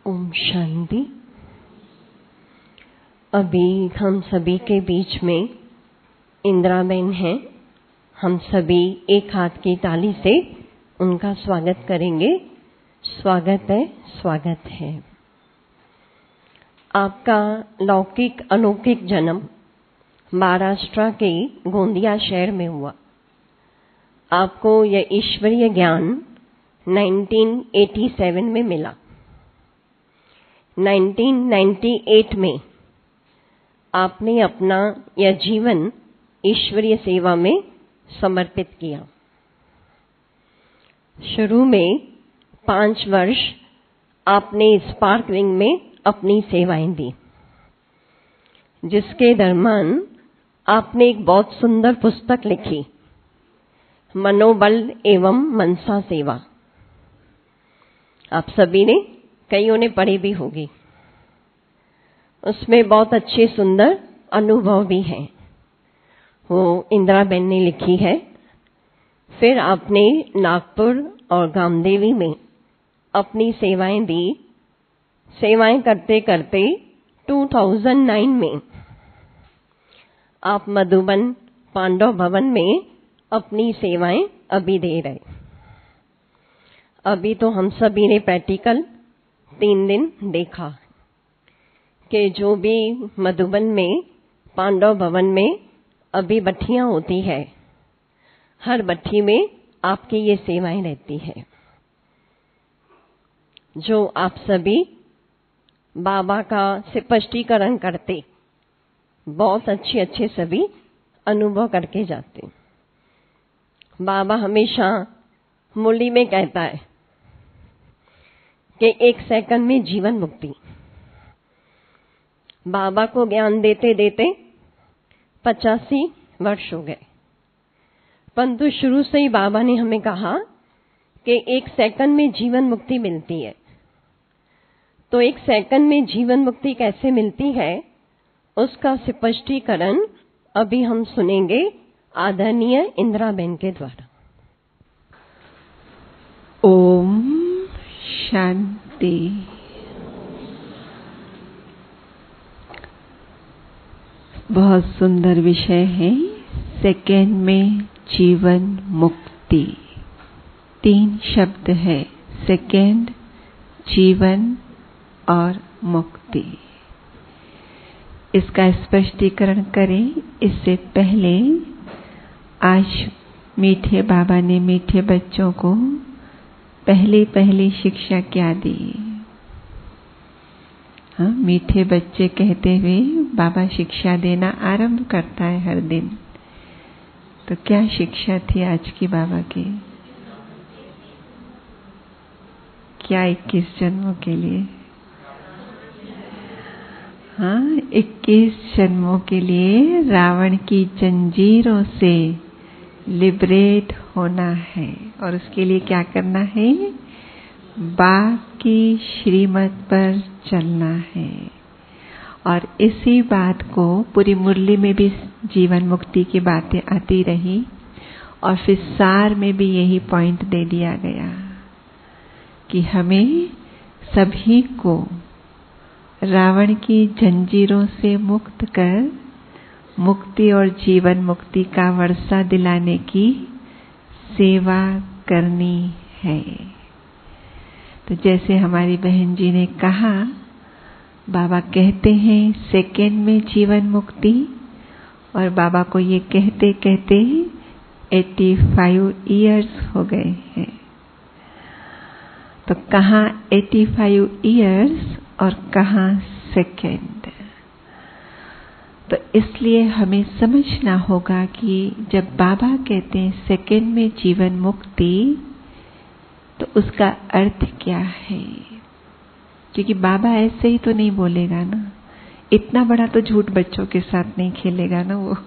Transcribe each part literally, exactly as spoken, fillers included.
ओम शांति। अभी हम सभी के बीच में इंदिराबेन हैं। हम सभी एक हाथ की ताली से उनका स्वागत करेंगे। स्वागत है, स्वागत है। आपका लौकिक अलौकिक जन्म महाराष्ट्र के गोंदिया शहर में हुआ। आपको यह ईश्वरीय ज्ञान उन्नीस सौ सत्तासी में मिला। उन्नीस सौ अट्ठानवे में आपने अपना यह जीवन ईश्वरीय सेवा में समर्पित किया। शुरू में पांच वर्ष आपने स्पार्क विंग में अपनी सेवाएं दी, जिसके दरम्यान आपने एक बहुत सुंदर पुस्तक लिखी, मनोबल एवं मनसा सेवा। आप सभी ने, कईयों ने पढ़ी भी होगी। उसमें बहुत अच्छे सुंदर अनुभव भी हैं। वो इंदिराबेन ने लिखी है। फिर आपने नागपुर और गामदेवी में अपनी सेवाएं दी। सेवाएं करते करते दो हज़ार नौ में आप मधुबन पांडव भवन में अपनी सेवाएं अभी दे रहे। अभी तो हम सभी ने प्रैक्टिकल तीन दिन देखा कि जो भी मधुबन में पांडव भवन में अभी भट्टियां होती है, हर भट्टी में आपकी ये सेवाएं रहती है, जो आप सभी बाबा का स्पष्टीकरण करते, बहुत अच्छे अच्छे सभी अनुभव करके जाते। बाबा हमेशा मुरली में कहता है कि एक सेकंड में जीवन मुक्ति। बाबा को ज्ञान देते देते पचासी वर्ष हो गए, परंतु शुरू से ही बाबा ने हमें कहा कि एक सेकंड में जीवन मुक्ति मिलती है। तो एक सेकंड में जीवन मुक्ति कैसे मिलती है, उसका स्पष्टीकरण अभी हम सुनेंगे आदरणीय इंदिराबेन के द्वारा। ओम शांति। बहुत सुंदर विषय है, सेकेंड में जीवन मुक्ति। तीन शब्द है, सेकेंड, जीवन और मुक्ति। इसका स्पष्टीकरण करें इससे पहले आज मीठे बाबा ने मीठे बच्चों को पहली पहली शिक्षा क्या दी। हाँ, मीठे बच्चे कहते हुए बाबा शिक्षा देना आरंभ करता है हर दिन। तो क्या शिक्षा थी आज की बाबा की? क्या इक्कीस जन्मों के लिए? हाँ, इक्कीस जन्मों के लिए रावण की जंजीरों से लिबरेट होना है। और उसके लिए क्या करना है? बाप की श्रीमत पर चलना है। और इसी बात को पूरी मुरली में भी जीवन मुक्ति की बातें आती रही, और फिर सार में भी यही पॉइंट दे दिया गया कि हमें सभी को रावण की जंजीरों से मुक्त कर मुक्ति और जीवन मुक्ति का वर्षा दिलाने की सेवा करनी है। तो जैसे हमारी बहन जी ने कहा, बाबा कहते हैं सेकेंड में जीवन मुक्ति, और बाबा को ये कहते कहते पचासी इयर्स हो गए हैं। तो कहाँ पचासी इयर्स और कहाँ सेकेंड? तो इसलिए हमें समझना होगा कि जब बाबा कहते हैं सेकेंड में जीवन मुक्ति, तो उसका अर्थ क्या है? क्योंकि बाबा ऐसे ही तो नहीं बोलेगा ना, इतना बड़ा तो झूठ बच्चों के साथ नहीं खेलेगा ना वो।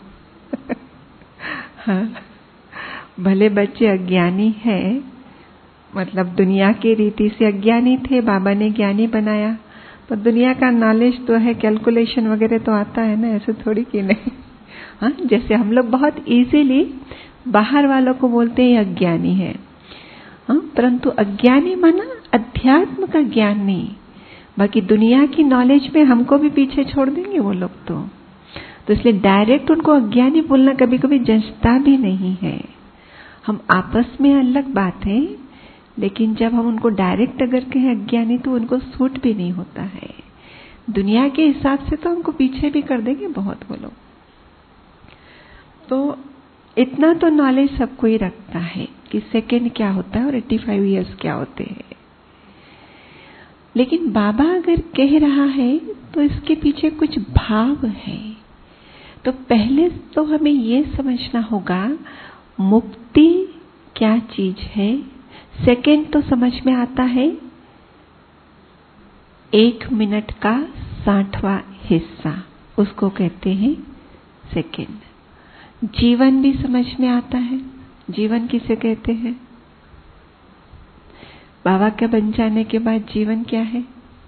हाँ, भले बच्चे अज्ञानी हैं, मतलब दुनिया की रीति से अज्ञानी थे, बाबा ने ज्ञानी बनाया, तो दुनिया का नॉलेज तो है, कैलकुलेशन वगैरह तो आता है ना, ऐसे थोड़ी कि नहीं। हाँ, जैसे हम लोग बहुत इजीली बाहर वालों को बोलते हैं अज्ञानी है, हाँ, परंतु अज्ञानी माना अध्यात्म का ज्ञान नहीं, बाकी दुनिया की नॉलेज में हमको भी पीछे छोड़ देंगे वो लोग तो तो इसलिए डायरेक्ट उनको अज्ञानी बोलना कभी कभी जंचता भी नहीं है। हम आपस में अलग बात है, लेकिन जब हम उनको डायरेक्ट अगर कहें अज्ञानी तो उनको सूट भी नहीं होता है। दुनिया के हिसाब से तो हमको पीछे भी कर देंगे बहुत वो लोग। तो इतना तो नॉलेज सबको ही रखता है कि सेकंड क्या होता है और पचासी इयर्स क्या होते हैं। लेकिन बाबा अगर कह रहा है तो इसके पीछे कुछ भाव है। तो पहले तो हमें ये समझना होगा मुक्ति क्या चीज है। सेकंड तो समझ में आता है एक मिनट का साठवां हिस्सा, उसको कहते हैं सेकंड। जीवन भी समझ में आता है। जीवन किसे कहते हैं? बाबा के बन जाने के बाद जीवन क्या है?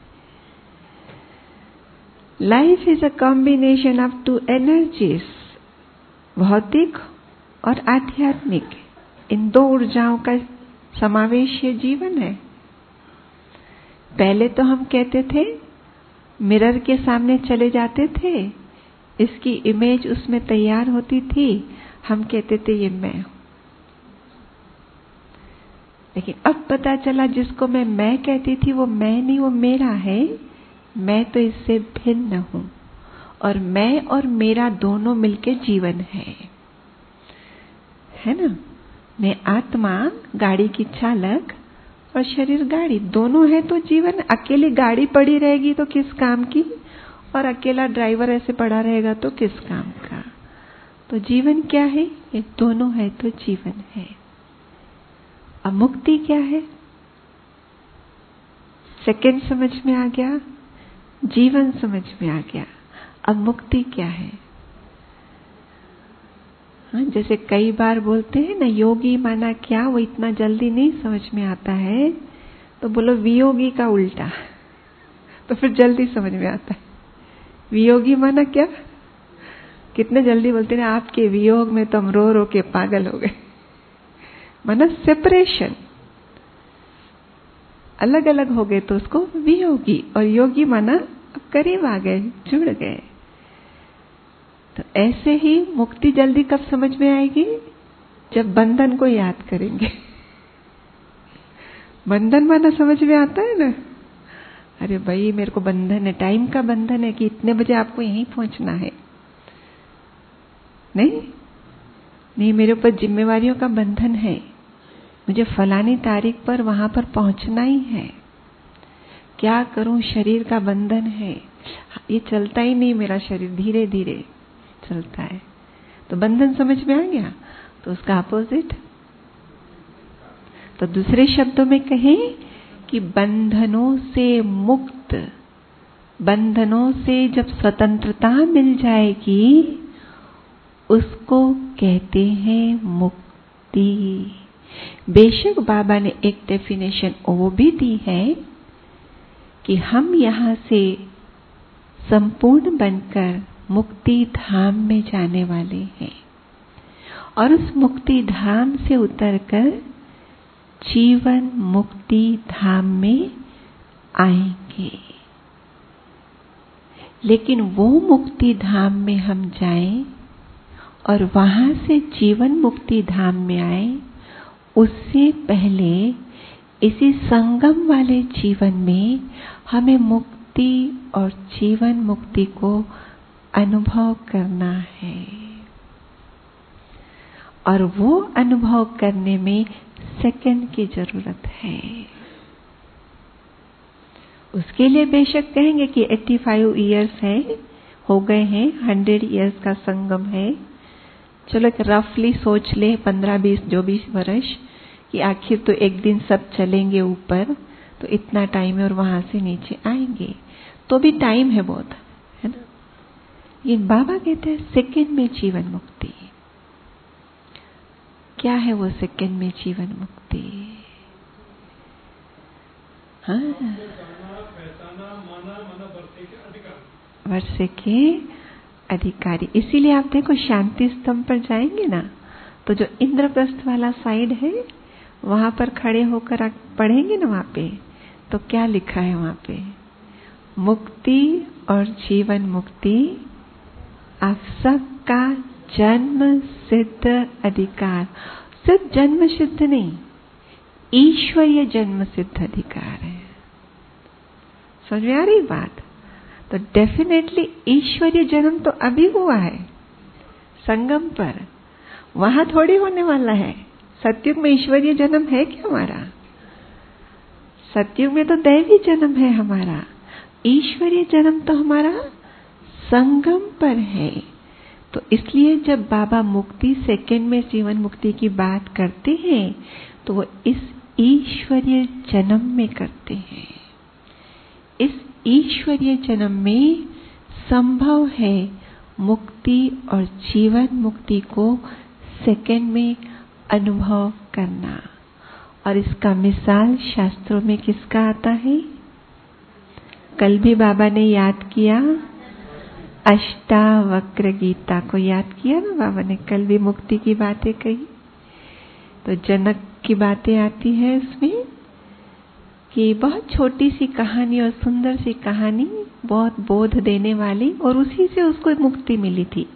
Life is a combination of two energies, भौतिक और आध्यात्मिक। इन दो ऊर्जाओं का समावेश ये जीवन है। पहले तो हम कहते थे, मिरर के सामने चले जाते थे, इसकी इमेज उसमें तैयार होती थी, हम कहते थे ये मैं हूं। लेकिन अब पता चला जिसको मैं मैं कहती थी वो मैं नहीं, वो मेरा है। मैं तो इससे भिन्न हूं और मैं और मेरा दोनों मिलके जीवन है, है ना। मैं आत्मा, गाड़ी की चालक, और शरीर गाड़ी, दोनों है तो जीवन। अकेली गाड़ी पड़ी रहेगी तो किस काम की, और अकेला ड्राइवर ऐसे पड़ा रहेगा तो किस काम का। तो जीवन क्या है? ये दोनों है तो जीवन है। अब मुक्ति क्या है? सेकंड समझ में आ गया, जीवन समझ में आ गया। अब मुक्ति क्या है? हाँ, जैसे कई बार बोलते हैं ना, योगी माना क्या, वो इतना जल्दी नहीं समझ में आता है, तो बोलो वियोगी का उल्टा, तो फिर जल्दी समझ में आता है। वियोगी माना क्या? कितने जल्दी बोलते हैं, आपके वियोग में तो हम रो रो के पागल हो गए। माना सेपरेशन, अलग अलग हो गए तो उसको वियोगी। और योगी माना अब करीब आ गए, जुड़ गए। तो ऐसे ही मुक्ति जल्दी कब समझ में आएगी? जब बंधन को याद करेंगे। बंधन माना समझ में आता है ना, अरे भाई मेरे को बंधन है, टाइम का बंधन है कि इतने बजे आपको यहीं पहुंचना है। नहीं नहीं, मेरे ऊपर जिम्मेवारियों का बंधन है, मुझे फलानी तारीख पर वहां पर पहुंचना ही है। क्या करूं, शरीर का बंधन है, ये चलता ही नहीं मेरा शरीर, धीरे धीरे चलता है। तो बंधन समझ में आ गया। तो उसका अपोजिट, तो दूसरे शब्दों में कहें कि बंधनों से मुक्त, बंधनों से जब स्वतंत्रता मिल जाएगी उसको कहते हैं मुक्ति। बेशक बाबा ने एक डेफिनेशन वो भी दी है कि हम यहां से संपूर्ण बनकर मुक्ति धाम में जाने वाले हैं और उस मुक्ति धाम से उतरकर जीवन मुक्ति धाम में आएंगे। लेकिन वो मुक्ति धाम में हम जाएं और वहां से जीवन मुक्ति धाम में आए, उससे पहले इसी संगम वाले जीवन में हमें मुक्ति और जीवन मुक्ति को अनुभव करना है। और वो अनुभव करने में सेकंड की जरूरत है। उसके लिए बेशक कहेंगे कि पचासी इयर्स है, हो गए हैं, सौ इयर्स का संगम है। चलो एक रफली सोच ले, पंद्रह बीस जो भी वर्ष, कि आखिर तो एक दिन सब चलेंगे ऊपर, तो इतना टाइम है और वहां से नीचे आएंगे, तो भी टाइम है बहुत, है ना। ये बाबा कहते हैं सेकंड में जीवन मुक्ति। क्या है वो सेकंड में जीवन मुक्ति? हाँ, वर्षे के अधिकारी। इसीलिए आप देखो शांति स्तंभ पर जाएंगे ना, तो जो इंद्रप्रस्थ वाला साइड है वहां पर खड़े होकर आप पढ़ेंगे ना, वहां पे तो क्या लिखा है? वहां पे मुक्ति और जीवन मुक्ति आप सबका जन्म सिद्ध अधिकार, सिर्फ जन्म सिद्ध नहीं, ईश्वरीय जन्म सिद्ध अधिकार है। समझ में आ रही बात? तो डेफिनेटली ईश्वरीय जन्म तो अभी हुआ है संगम पर, वहां थोड़ी होने वाला है। सतयुग में ईश्वरीय जन्म है क्या हमारा? सतयुग में तो दैवी जन्म है हमारा। ईश्वरीय जन्म तो हमारा संगम पर है। तो इसलिए जब बाबा मुक्ति सेकंड में जीवन मुक्ति की बात करते हैं तो वो इस ईश्वरीय जन्म में करते हैं। इस ईश्वरीय जन्म में संभव है मुक्ति और जीवन मुक्ति को सेकंड में अनुभव करना। और इसका मिसाल शास्त्रों में किसका आता है? कल भी बाबा ने याद किया, अष्टावक्र गीता को याद किया ना बाबा ने, कल भी मुक्ति की बातें कही। तो जनक की बातें आती है उसमें कि बहुत छोटी सी कहानी और सुंदर सी कहानी, बहुत बोध देने वाली, और उसी से उसको मुक्ति मिली थी।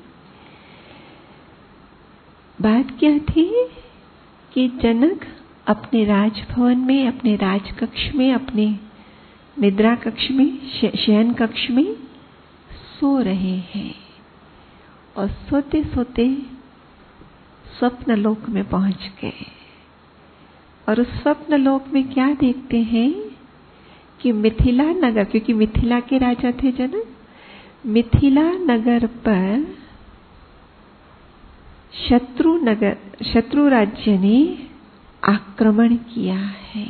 बात क्या थी कि जनक अपने राजभवन में, अपने राजकक्ष में, अपने निद्रा कक्ष में, शयन कक्ष में सो रहे हैं और सोते सोते स्वप्न लोक में पहुंच गए। और उस स्वप्न लोक में क्या देखते हैं कि मिथिला नगर, क्योंकि मिथिला के राजा थे जनक, मिथिला नगर पर शत्रु नगर शत्रु राज्य ने आक्रमण किया है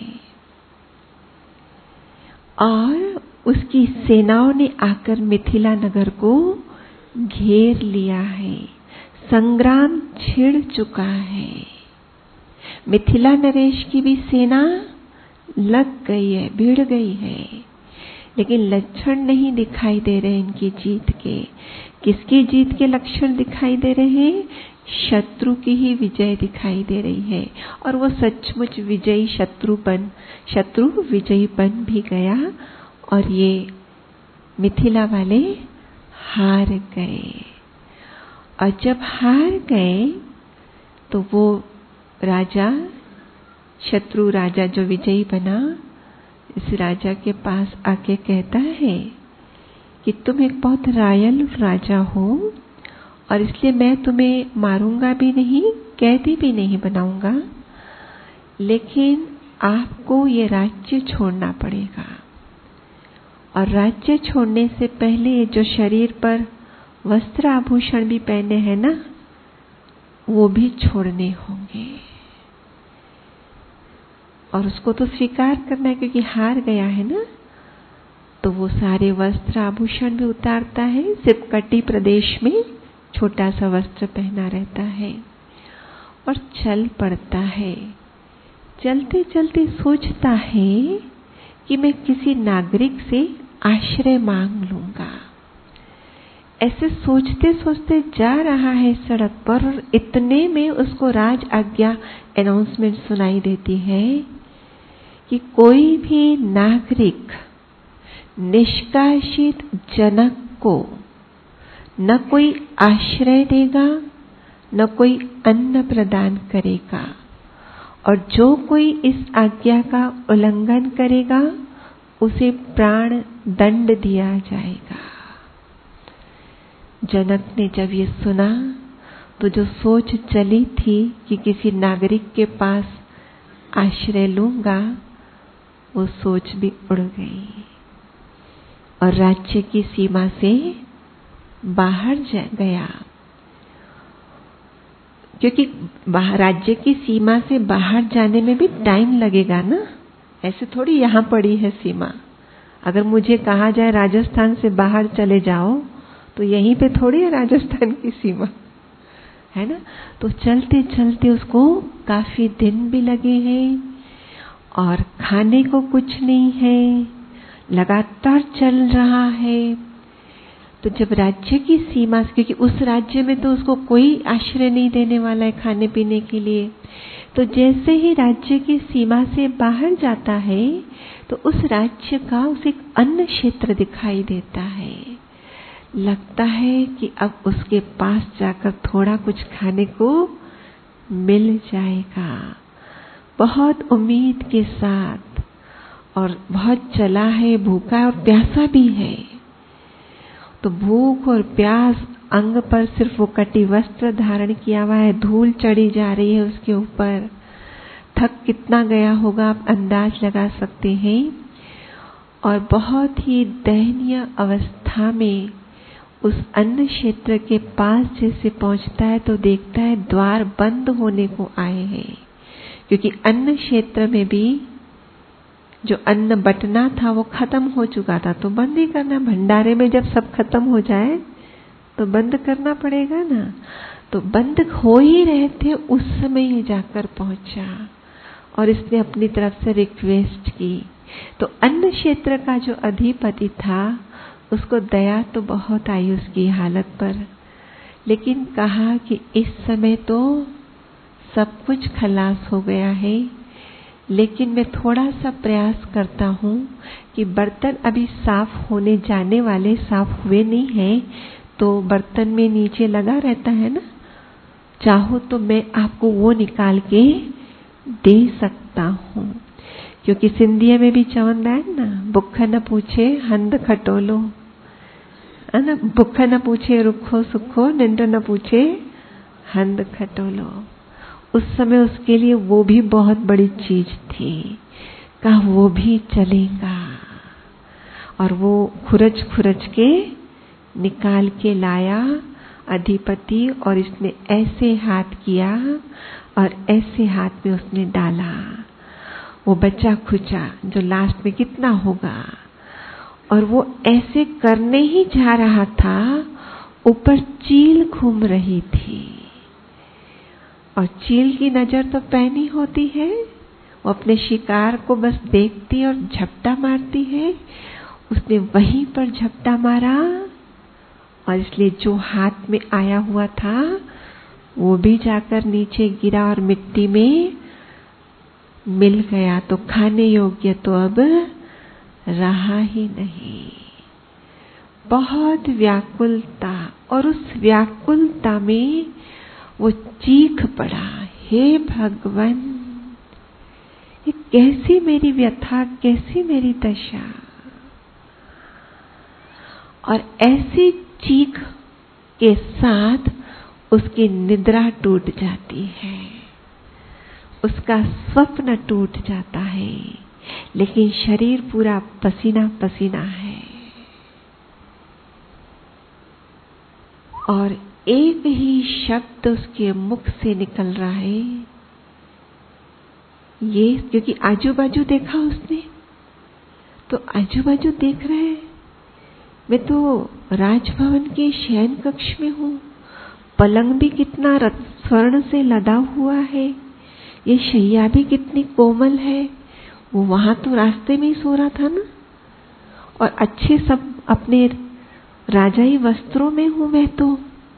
और उसकी सेनाओं ने आकर मिथिला नगर को घेर लिया है। संग्राम छिड़ चुका है। मिथिला नरेश की भी सेना लग गई है, भिड़ गई है, लेकिन लक्षण नहीं दिखाई दे रहे इनकी जीत के। किसकी जीत के लक्षण दिखाई दे रहे हैं? शत्रु की ही विजय दिखाई दे रही है। और वो सचमुच विजयी शत्रु बन शत्रु विजयी बन भी गया और ये मिथिला वाले हार गए। और जब हार गए तो वो राजा, शत्रु राजा जो विजयी बना, इस राजा के पास आके कहता है कि तुम एक बहुत रायल राजा हो और इसलिए मैं तुम्हें मारूंगा भी नहीं, कैदी भी नहीं बनाऊंगा, लेकिन आपको ये राज्य छोड़ना पड़ेगा। और राज्य छोड़ने से पहले जो शरीर पर वस्त्र आभूषण भी पहने हैं ना, वो भी छोड़ने होंगे। और उसको तो स्वीकार करना है क्योंकि हार गया है ना। तो वो सारे वस्त्र आभूषण भी उतारता है, सिर्फ कटी प्रदेश में छोटा सा वस्त्र पहना रहता है और चल पड़ता है। चलते चलते सोचता है कि मैं किसी नागरिक से आश्रय मांग लूंगा। ऐसे सोचते सोचते जा रहा है सड़क पर और इतने में उसको राज आज्ञा अनाउंसमेंट सुनाई देती है कि कोई भी नागरिक निष्कासित जनक को न कोई आश्रय देगा, न कोई अन्न प्रदान करेगा, और जो कोई इस आज्ञा का उल्लंघन करेगा उसे प्राण दंड दिया जाएगा। जनक ने जब ये सुना तो जो सोच चली थी कि किसी नागरिक के पास आश्रय लूंगा, वो सोच भी उड़ गई और राज्य की सीमा से बाहर जा गया। क्योंकि राज्य की सीमा से बाहर जाने में भी टाइम लगेगा ना, ऐसे थोड़ी यहाँ पड़ी है सीमा। अगर मुझे कहा जाए राजस्थान से बाहर चले जाओ तो यहीं पे थोड़ी है राजस्थान की सीमा, है ना। तो चलते चलते उसको काफी दिन भी लगे हैं और खाने को कुछ नहीं है, लगातार चल रहा है। तो जब राज्य की सीमा, क्योंकि उस राज्य में तो उसको कोई आश्रय नहीं देने वाला है खाने पीने के लिए, तो जैसे ही राज्य की सीमा से बाहर जाता है तो उस राज्य का उसे एक अन्न क्षेत्र दिखाई देता है। लगता है कि अब उसके पास जाकर थोड़ा कुछ खाने को मिल जाएगा। बहुत उम्मीद के साथ, और बहुत चला है, भूखा और प्यासा भी है। तो भूख और प्यास, अंग पर सिर्फ वो कटी वस्त्र धारण किया हुआ है, धूल चढ़ी जा रही है उसके ऊपर। थक कितना गया होगा आप अंदाज लगा सकते हैं। और बहुत ही दयनीय अवस्था में उस अन्न क्षेत्र के पास जैसे पहुंचता है तो देखता है द्वार बंद होने को आए हैं, क्योंकि अन्न क्षेत्र में भी जो अन्न बटना था वो खत्म हो चुका था, तो बंद ही करना। भंडारे में जब सब खत्म हो जाए तो बंद करना पड़ेगा ना। तो बंद हो ही रहे थे, उस समय ये जाकर पहुंचा और इसने अपनी तरफ से रिक्वेस्ट की। तो अन्न क्षेत्र का जो अधिपति था उसको दया तो बहुत आई उसकी हालत पर, लेकिन कहा कि इस समय तो सब कुछ खलास हो गया है, लेकिन मैं थोड़ा सा प्रयास करता हूँ कि बर्तन अभी साफ होने जाने वाले, साफ हुए नहीं हैं, तो बर्तन में नीचे लगा रहता है ना, चाहो तो मैं आपको वो निकाल के दे सकता हूँ। क्योंकि सिंधिया में भी चवंदा है ना, बुख न पूछे हंध खटोलो, है ना। बुख न पूछे रुखो सुखो, निंद न पूछे हंध खटोलो। उस समय उसके लिए वो भी बहुत बड़ी चीज थी। कहा वो भी चलेगा, और वो खुरच खुरच के निकाल के लाया अधिपति, और इसने ऐसे हाथ किया और ऐसे हाथ में उसने डाला। वो बचा खुचा जो लास्ट में कितना होगा, और वो ऐसे करने ही जा रहा था, ऊपर चील घूम रही थी। और चील की नजर तो पैनी होती है, वो अपने शिकार को बस देखती और झपटा मारती है। उसने वहीं पर झपटा मारा, और इसलिए जो हाथ में आया हुआ था वो भी जाकर नीचे गिरा और मिट्टी में मिल गया। तो खाने योग्य तो अब रहा ही नहीं। बहुत व्याकुलता, और उस व्याकुलता में वो चीख पड़ा, हे भगवान, ये कैसी मेरी व्यथा, कैसी मेरी दशा। और ऐसी चीख के साथ उसकी निद्रा टूट जाती है, उसका स्वप्न टूट जाता है, लेकिन शरीर पूरा पसीना पसीना है। और एक ही शब्द उसके मुख से निकल रहा है, ये, क्योंकि आजू बाजू देखा उसने, तो आजू बाजू देख रहे हैं, मैं तो राजभवन के शयन कक्ष में हूँ, पलंग भी कितना स्वर्ण से लदा हुआ है, ये शैया भी कितनी कोमल है। वो वहां तो रास्ते में ही सो रहा था ना, और अच्छे सब अपने राजाई वस्त्रों में हूं मैं तो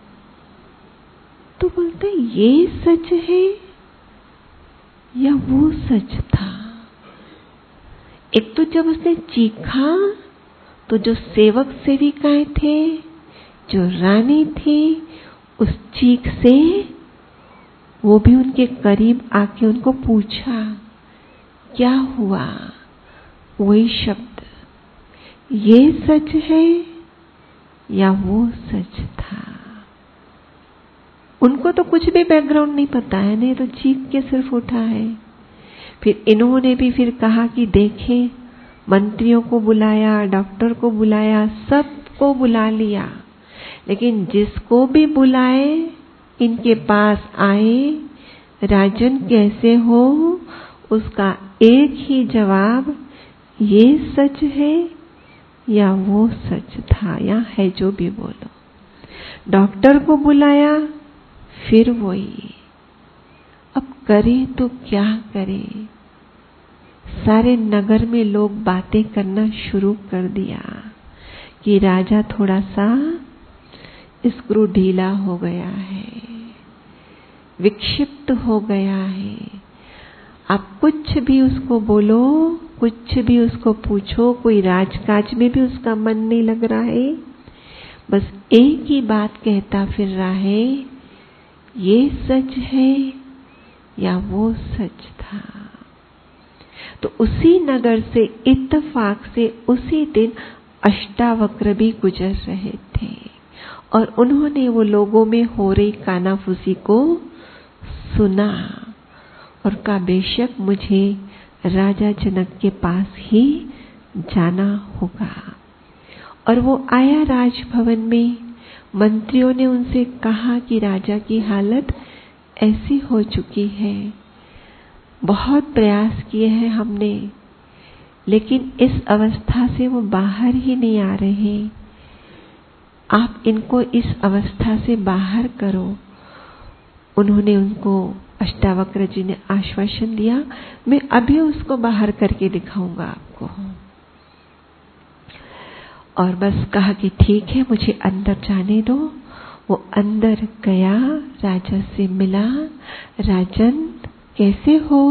तो बोलते ये सच है या वो सच था। एक तो जब उसने चीखा तो जो सेवक सेविकाएं थे, जो रानी थी, उस चीख से वो भी उनके करीब आके उनको पूछा क्या हुआ। वही शब्द, ये सच है या वो सच था। उनको तो कुछ भी बैकग्राउंड नहीं पता है, नहीं तो चीख के सिर्फ उठा है। फिर इन्होंने भी फिर कहा कि देखें, मंत्रियों को बुलाया, डॉक्टर को बुलाया, सबको बुला लिया, लेकिन जिसको भी बुलाए इनके पास आए, राजन कैसे हो, उसका एक ही जवाब, ये सच है या वो सच था, या है जो भी बोलो। डॉक्टर को बुलाया, फिर वही। अब करे तो क्या करे। सारे नगर में लोग बातें करना शुरू कर दिया कि राजा थोड़ा सा स्क्रू ढीला हो गया है, विक्षिप्त हो गया है। आप कुछ भी उसको बोलो, कुछ भी उसको पूछो, कोई राजकाज में भी उसका मन नहीं लग रहा है, बस एक ही बात कहता फिर रहा है, ये सच है या वो सच था। तो उसी नगर से इत्तेफाक से उसी दिन अष्टावक्र भी गुजर रहे थे और उन्होंने वो लोगों में हो रही कानाफूसी को सुना और कहा बेशक मुझे राजा जनक के पास ही जाना होगा। और वो आया राजभवन में। मंत्रियों ने उनसे कहा कि राजा की हालत ऐसी हो चुकी है, बहुत प्रयास किए हैं हमने, लेकिन इस अवस्था से वो बाहर ही नहीं आ रहे, आप इनको इस अवस्था से बाहर करो। उन्होंने उनको, अष्टावक्र जी ने आश्वासन दिया, मैं अभी उसको बाहर करके दिखाऊंगा आपको। और बस कहा कि ठीक है, मुझे अंदर जाने दो। वो अंदर गया, राजा से मिला। राजन कैसे हो?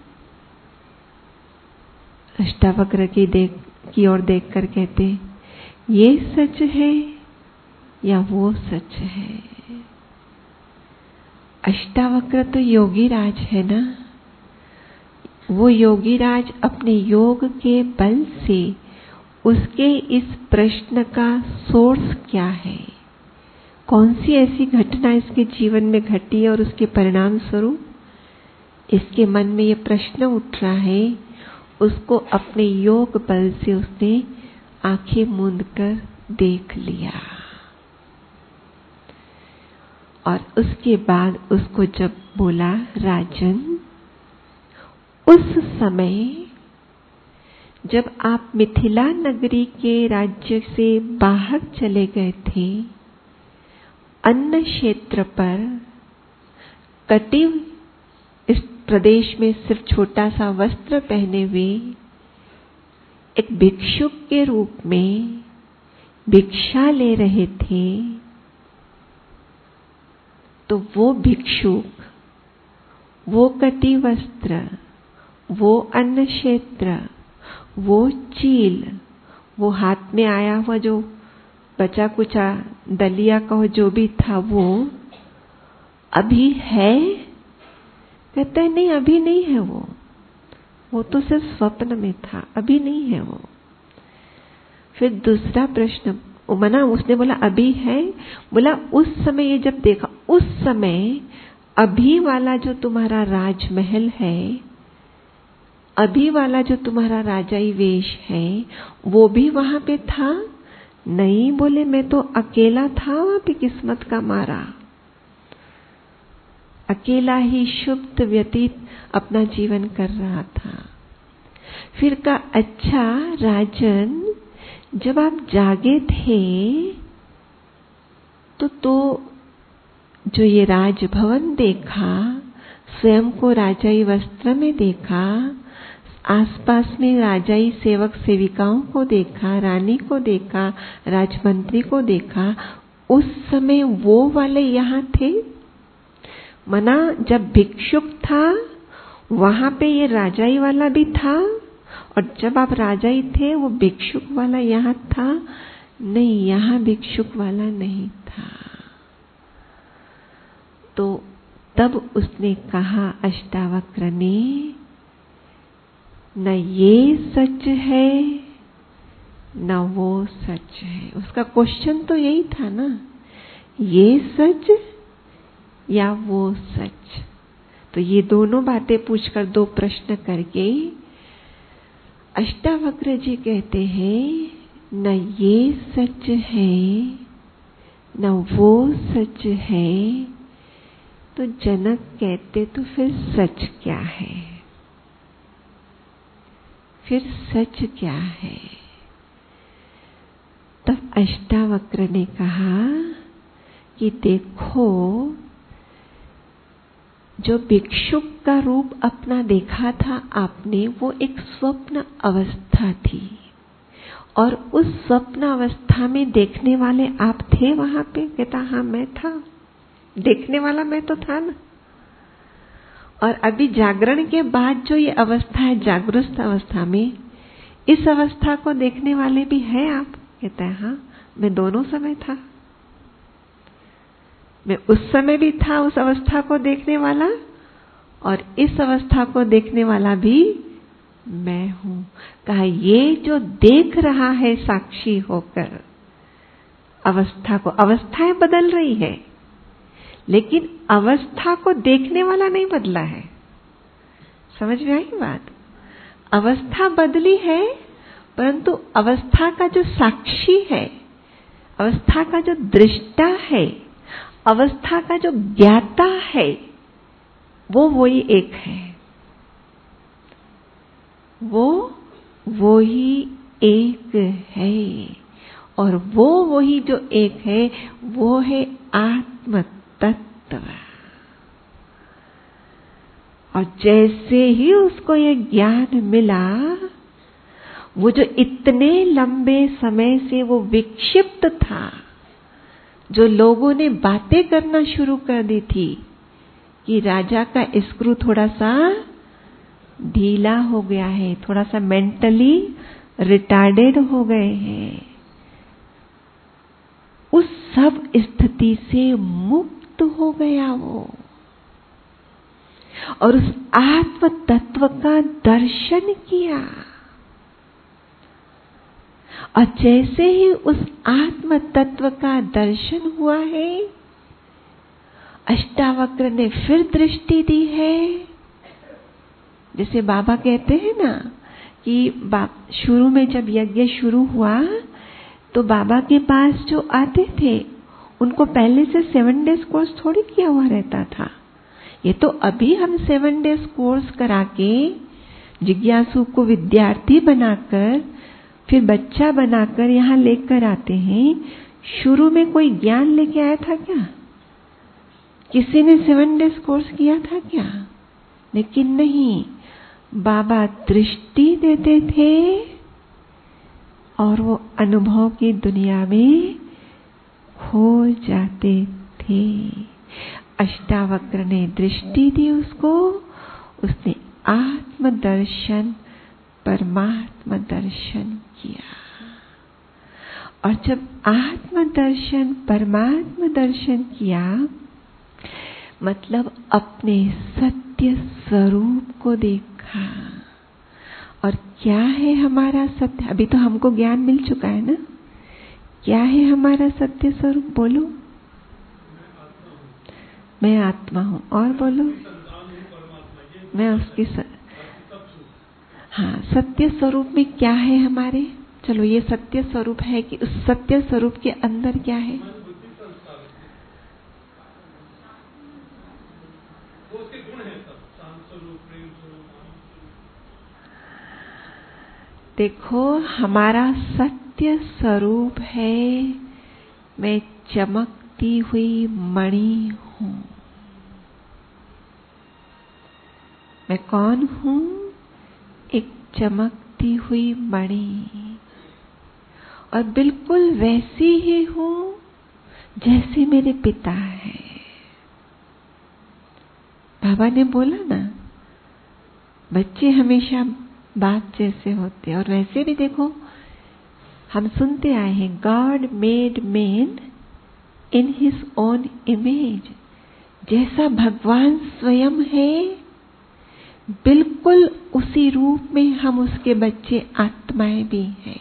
अष्टावक्र की देख की ओर देखकर कहते, ये सच है या वो सच है? अष्टावक्र तो योगी राज है ना। वो योगी राज अपने योग के बल से, उसके इस प्रश्न का सोर्स क्या है, कौन सी ऐसी घटना इसके जीवन में घटी और उसके परिणाम स्वरूप इसके मन में ये प्रश्न उठ रहा है, उसको अपने योग बल से उसने आंखें मूंद कर देख लिया। और उसके बाद उसको जब बोला, राजन उस समय जब आप मिथिला नगरी के राज्य से बाहर चले गए थे, अन्न क्षेत्र पर कटिव इस प्रदेश में सिर्फ छोटा सा वस्त्र पहने हुए एक भिक्षुक के रूप में भिक्षा ले रहे थे, तो वो भिक्षुक, वो कटी वस्त्र, वो अन्न क्षेत्र, वो चील, वो हाथ में आया हुआ जो बचा कुचा दलिया कहो जो भी था, वो अभी है? कहते हैं नहीं, अभी नहीं है वो वो तो सिर्फ स्वप्न में था, अभी नहीं है वो। फिर दूसरा प्रश्न मना, उसने बोला अभी है? बोला उस समय, ये जब देखा उस समय अभी वाला जो तुम्हारा राजमहल है, अभी वाला जो तुम्हारा राजाई वेश है, वो भी वहां पे था? नहीं, बोले मैं तो अकेला था वहां पे, किस्मत का मारा अकेला ही शुभ व्यतीत अपना जीवन कर रहा था। फिर का अच्छा राजन, जब आप जागे थे तो तो जो ये राजभवन देखा, स्वयं को राजाई वस्त्र में देखा, आसपास में राजाई सेवक सेविकाओं को देखा, रानी को देखा, राजमंत्री को देखा, उस समय वो वाले यहाँ थे? मना जब भिक्षुक था वहां पे ये राजाई वाला भी था, और जब आप राजाई थे वो भिक्षुक वाला यहाँ था? नहीं, यहाँ भिक्षुक वाला नहीं था। तो तब उसने कहा, अष्टावक्र ने, न ये सच है न वो सच है। उसका क्वेश्चन तो यही था ना, ये सच या वो सच। तो ये दोनों बातें पूछकर, दो प्रश्न करके अष्टावक्र जी कहते हैं, न ये सच है न वो सच है। तो जनक कहते, तो फिर सच क्या है? फिर सच क्या है? तब अष्टावक्र ने कहा कि देखो, जो भिक्षुक का रूप अपना देखा था आपने, वो एक स्वप्न अवस्था थी। और उस स्वप्न अवस्था में देखने वाले आप थे वहां पे? कहता हाँ मैं था, देखने वाला मैं तो था ना। और अभी जागरण के बाद जो ये अवस्था है, जागरूक अवस्था में, इस अवस्था को देखने वाले भी हैं आप? कहता है हाँ मैं दोनों समय था। मैं उस समय भी था उस अवस्था को देखने वाला, और इस अवस्था को देखने वाला भी मैं हूं। कहा ये जो देख रहा है साक्षी होकर अवस्था को, अवस्थाएं बदल रही है लेकिन अवस्था को देखने वाला नहीं बदला है। समझ में आई बात? अवस्था बदली है परंतु अवस्था का जो साक्षी है, अवस्था का जो दृष्टा है, अवस्था का जो ज्ञाता है, वो वही एक है। वो वही एक है, और वो वही जो एक है वो है आत्म तत्व। और जैसे ही उसको ये ज्ञान मिला, वो जो इतने लंबे समय से वो विक्षिप्त था, जो लोगों ने बातें करना शुरू कर दी थी कि राजा का स्क्रू थोड़ा सा ढीला हो गया है, थोड़ा सा मेंटली रिटार्डेड हो गए हैं, उस सब स्थिति से मुक्त हो गया वो, और उस आत्म तत्व का दर्शन किया। और जैसे ही उस आत्म तत्व का दर्शन हुआ है, अष्टावक्र ने फिर दृष्टि दी है। जैसे बाबा कहते हैं ना कि शुरू में जब यज्ञ शुरू हुआ तो बाबा के पास जो आते थे उनको पहले से सेवन डेज कोर्स थोड़ी किया हुआ रहता था। ये तो अभी हम सेवन डेज कोर्स करा के जिज्ञासु को विद्यार्थी बनाकर फिर बच्चा बनाकर यहाँ लेकर आते हैं। शुरू में कोई ज्ञान लेके आया था क्या? किसी ने सेवन डेज कोर्स किया था क्या? लेकिन नहीं, बाबा दृष्टि देते थे और वो अनुभव की दुनिया में खो जाते थे। अष्टावक्र ने दृष्टि दी उसको, उसने आत्मदर्शन, परमात्मा दर्शन किया। और जब आत्मदर्शन, परमात्मा दर्शन किया, मतलब अपने सत्य स्वरूप को देखा। और क्या है हमारा सत्य? अभी तो हमको ज्ञान मिल चुका है ना। क्या है हमारा सत्य स्वरूप? बोलो। मैं आत्मा हूं। और बोलो। मैं उसकी स... हाँ, सत्य स्वरूप में क्या है हमारे? चलो, ये सत्य स्वरूप है कि उस सत्य स्वरूप के अंदर क्या है? देखो, हमारा सत्य स्वरूप है मैं चमकती हुई मणि हूं। मैं कौन हूं? एक चमकती हुई मणि। और बिल्कुल वैसी ही हूं जैसे मेरे पिता है। बाबा ने बोला ना, बच्चे हमेशा बाप जैसे होते, और वैसे भी देखो हम सुनते आए हैं, God made man in his own image. जैसा भगवान स्वयं है बिल्कुल उसी रूप में हम उसके बच्चे आत्माएं भी हैं।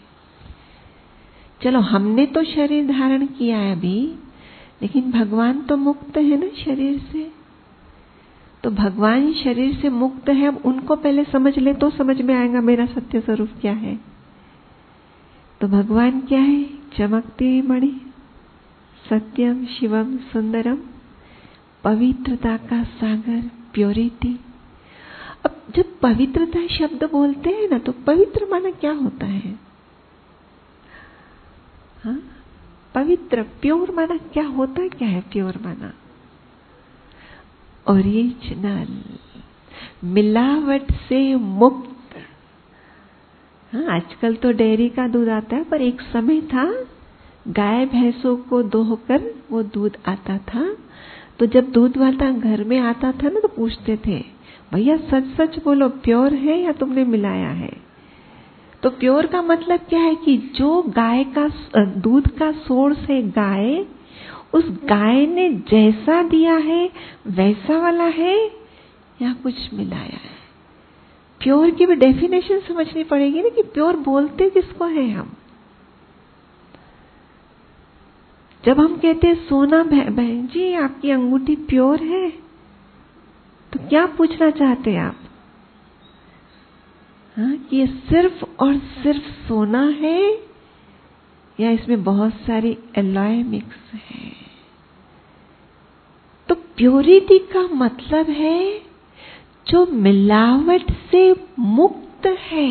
चलो, हमने तो शरीर धारण किया है अभी, लेकिन भगवान तो मुक्त है ना शरीर से। तो भगवान शरीर से मुक्त है, अब उनको पहले समझ ले तो समझ में आएगा मेरा सत्य स्वरूप क्या है। तो भगवान क्या है? चमकती मणि, सत्यम शिवम सुंदरम, पवित्रता का सागर, प्योरिटी। अब जब पवित्रता शब्द बोलते हैं ना, तो पवित्र माना क्या होता है? हाँ, पवित्र, प्योर माना क्या होता है? क्या है प्योर माना? ओरिजिनल, मिलावट से मुक्त। हाँ, आजकल तो डेयरी का दूध आता है, पर एक समय था गाय भैंसों को दोहकर वो दूध आता था। तो जब दूध वाला घर में आता था ना, तो पूछते थे, भैया सच सच बोलो, प्योर है या तुमने मिलाया है? तो प्योर का मतलब क्या है कि जो गाय का दूध का सोर्स है गाय, उस गाय ने जैसा दिया है वैसा वाला है या कुछ मिलाया है? प्योर की भी डेफिनेशन समझनी पड़ेगी ना, कि प्योर बोलते किसको है हम। जब हम कहते हैं सोना बहन जी आपकी अंगूठी प्योर है, तो क्या पूछना चाहते हैं आप? हाँ, कि ये सिर्फ और सिर्फ सोना है या इसमें बहुत सारी एलॉय मिक्स है? तो प्योरिटी का मतलब है जो मिलावट से मुक्त है।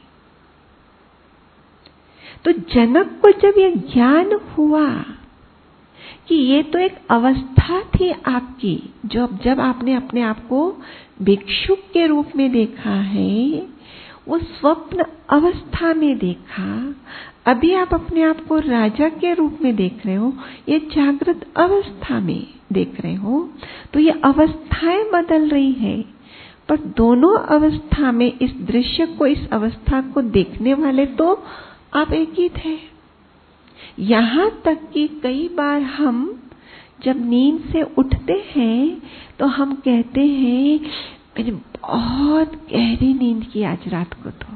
तो जनक को जब ये ज्ञान हुआ कि ये तो एक अवस्था थी आपकी, जब जब आपने अपने आप को भिक्षुक के रूप में देखा है, वो स्वप्न अवस्था में देखा। अभी आप अपने आप को राजा के रूप में देख रहे हो, ये जागृत अवस्था में देख रहे हो। तो ये अवस्थाएं बदल रही है, पर दोनों अवस्था में इस दृश्य को, इस अवस्था को देखने वाले तो आप एक ही थे। यहाँ तक कि कई बार हम जब नींद से उठते हैं तो हम कहते हैं मैंने बहुत गहरी नींद की आज रात को। तो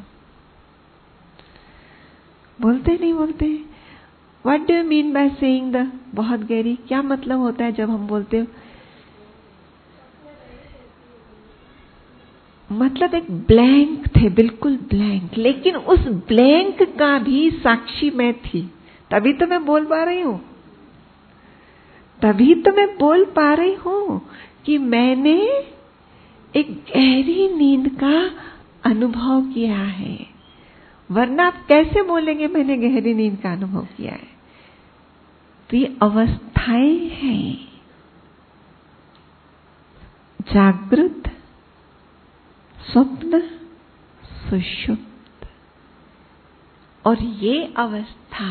बोलते नहीं बोलते? What do you mean by saying the बहुत गहरी? क्या मतलब होता है जब हम बोलते? मतलब एक ब्लैंक थे, बिल्कुल ब्लैंक, लेकिन उस ब्लैंक का भी साक्षी मैं थी। तभी तो मैं बोल पा रही हूं, तभी तो मैं बोल पा रही हूं कि मैंने एक गहरी नींद का अनुभव किया है। वरना आप कैसे बोलेंगे मैंने गहरी नींद का अनुभव किया है? तो ये अवस्थाएं हैं, जागृत, स्वप्न, सुषुप्त। और ये अवस्था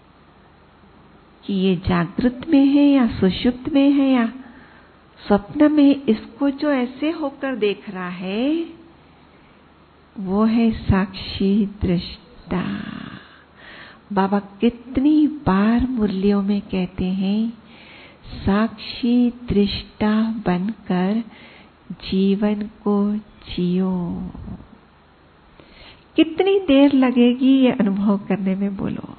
कि ये जागृत में है या सुषुप्त में है या स्वप्न में, इसको जो ऐसे होकर देख रहा है वो है साक्षी दृष्टा। बाबा कितनी बार मुरलियों में कहते हैं, साक्षी दृष्टा बनकर जीवन को जियो। कितनी देर लगेगी ये अनुभव करने में बोलो?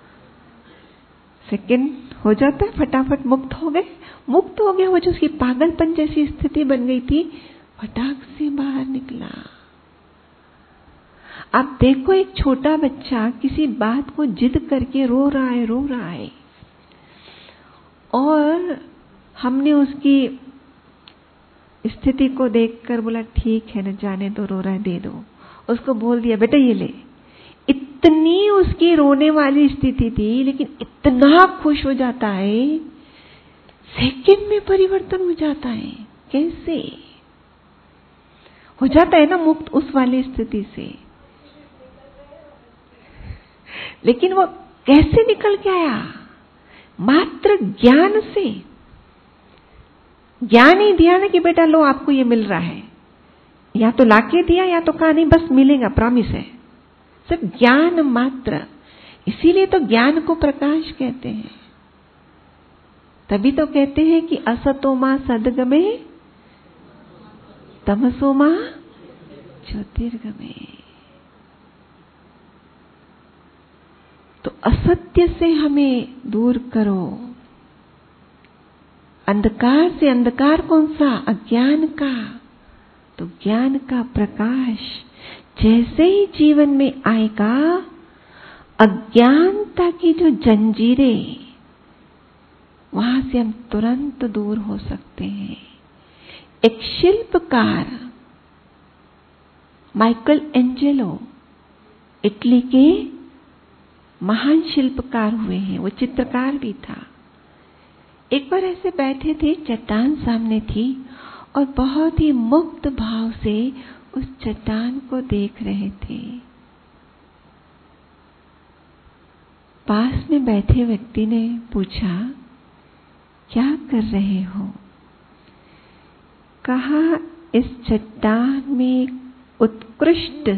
सेकंड हो जाता है, फटाफट मुक्त हो गए। मुक्त हो गया, वो जो उसकी पागलपन जैसी स्थिति बन गई थी, फटाक से बाहर निकला। आप देखो एक छोटा बच्चा किसी बात को जिद करके रो रहा है रो रहा है और हमने उसकी स्थिति को देखकर बोला ठीक है न, जाने दो, रो रहा है दे दो। उसको बोल दिया बेटा ये ले। इतनी उसकी रोने वाली स्थिति थी, लेकिन इतना खुश हो जाता है, सेकंड में परिवर्तन हो जाता है। कैसे हो जाता है ना मुक्त उस वाली स्थिति से? लेकिन वो कैसे निकल के आया? मात्र ज्ञान से। ज्ञान ही दिया ना कि बेटा लो आपको ये मिल रहा है, या तो लाके दिया या तो कहा नहीं बस मिलेगा, प्रॉमिस है। सिर्फ ज्ञान मात्र। इसीलिए तो ज्ञान को प्रकाश कहते हैं। तभी तो कहते हैं कि असतोमा सद्गमे तमसोमा ज्योतिर्गमे। तो असत्य से हमें दूर करो। अंधकार से, अंधकार कौन सा? अज्ञान का। तो ज्ञान का प्रकाश जैसे ही जीवन में आएगा, अज्ञानता की जो जंजीरें, वहां से हम तुरंत दूर हो सकते हैं। एक शिल्पकार माइकल एंजेलो इटली के महान शिल्पकार हुए हैं, वो चित्रकार भी था। एक बार ऐसे बैठे थे, चट्टान सामने थी और बहुत ही मुक्त भाव से उस चट्टान को देख रहे थे। पास में बैठे व्यक्ति ने पूछा, क्या कर रहे हो? कहा, इस चट्टान में उत्कृष्ट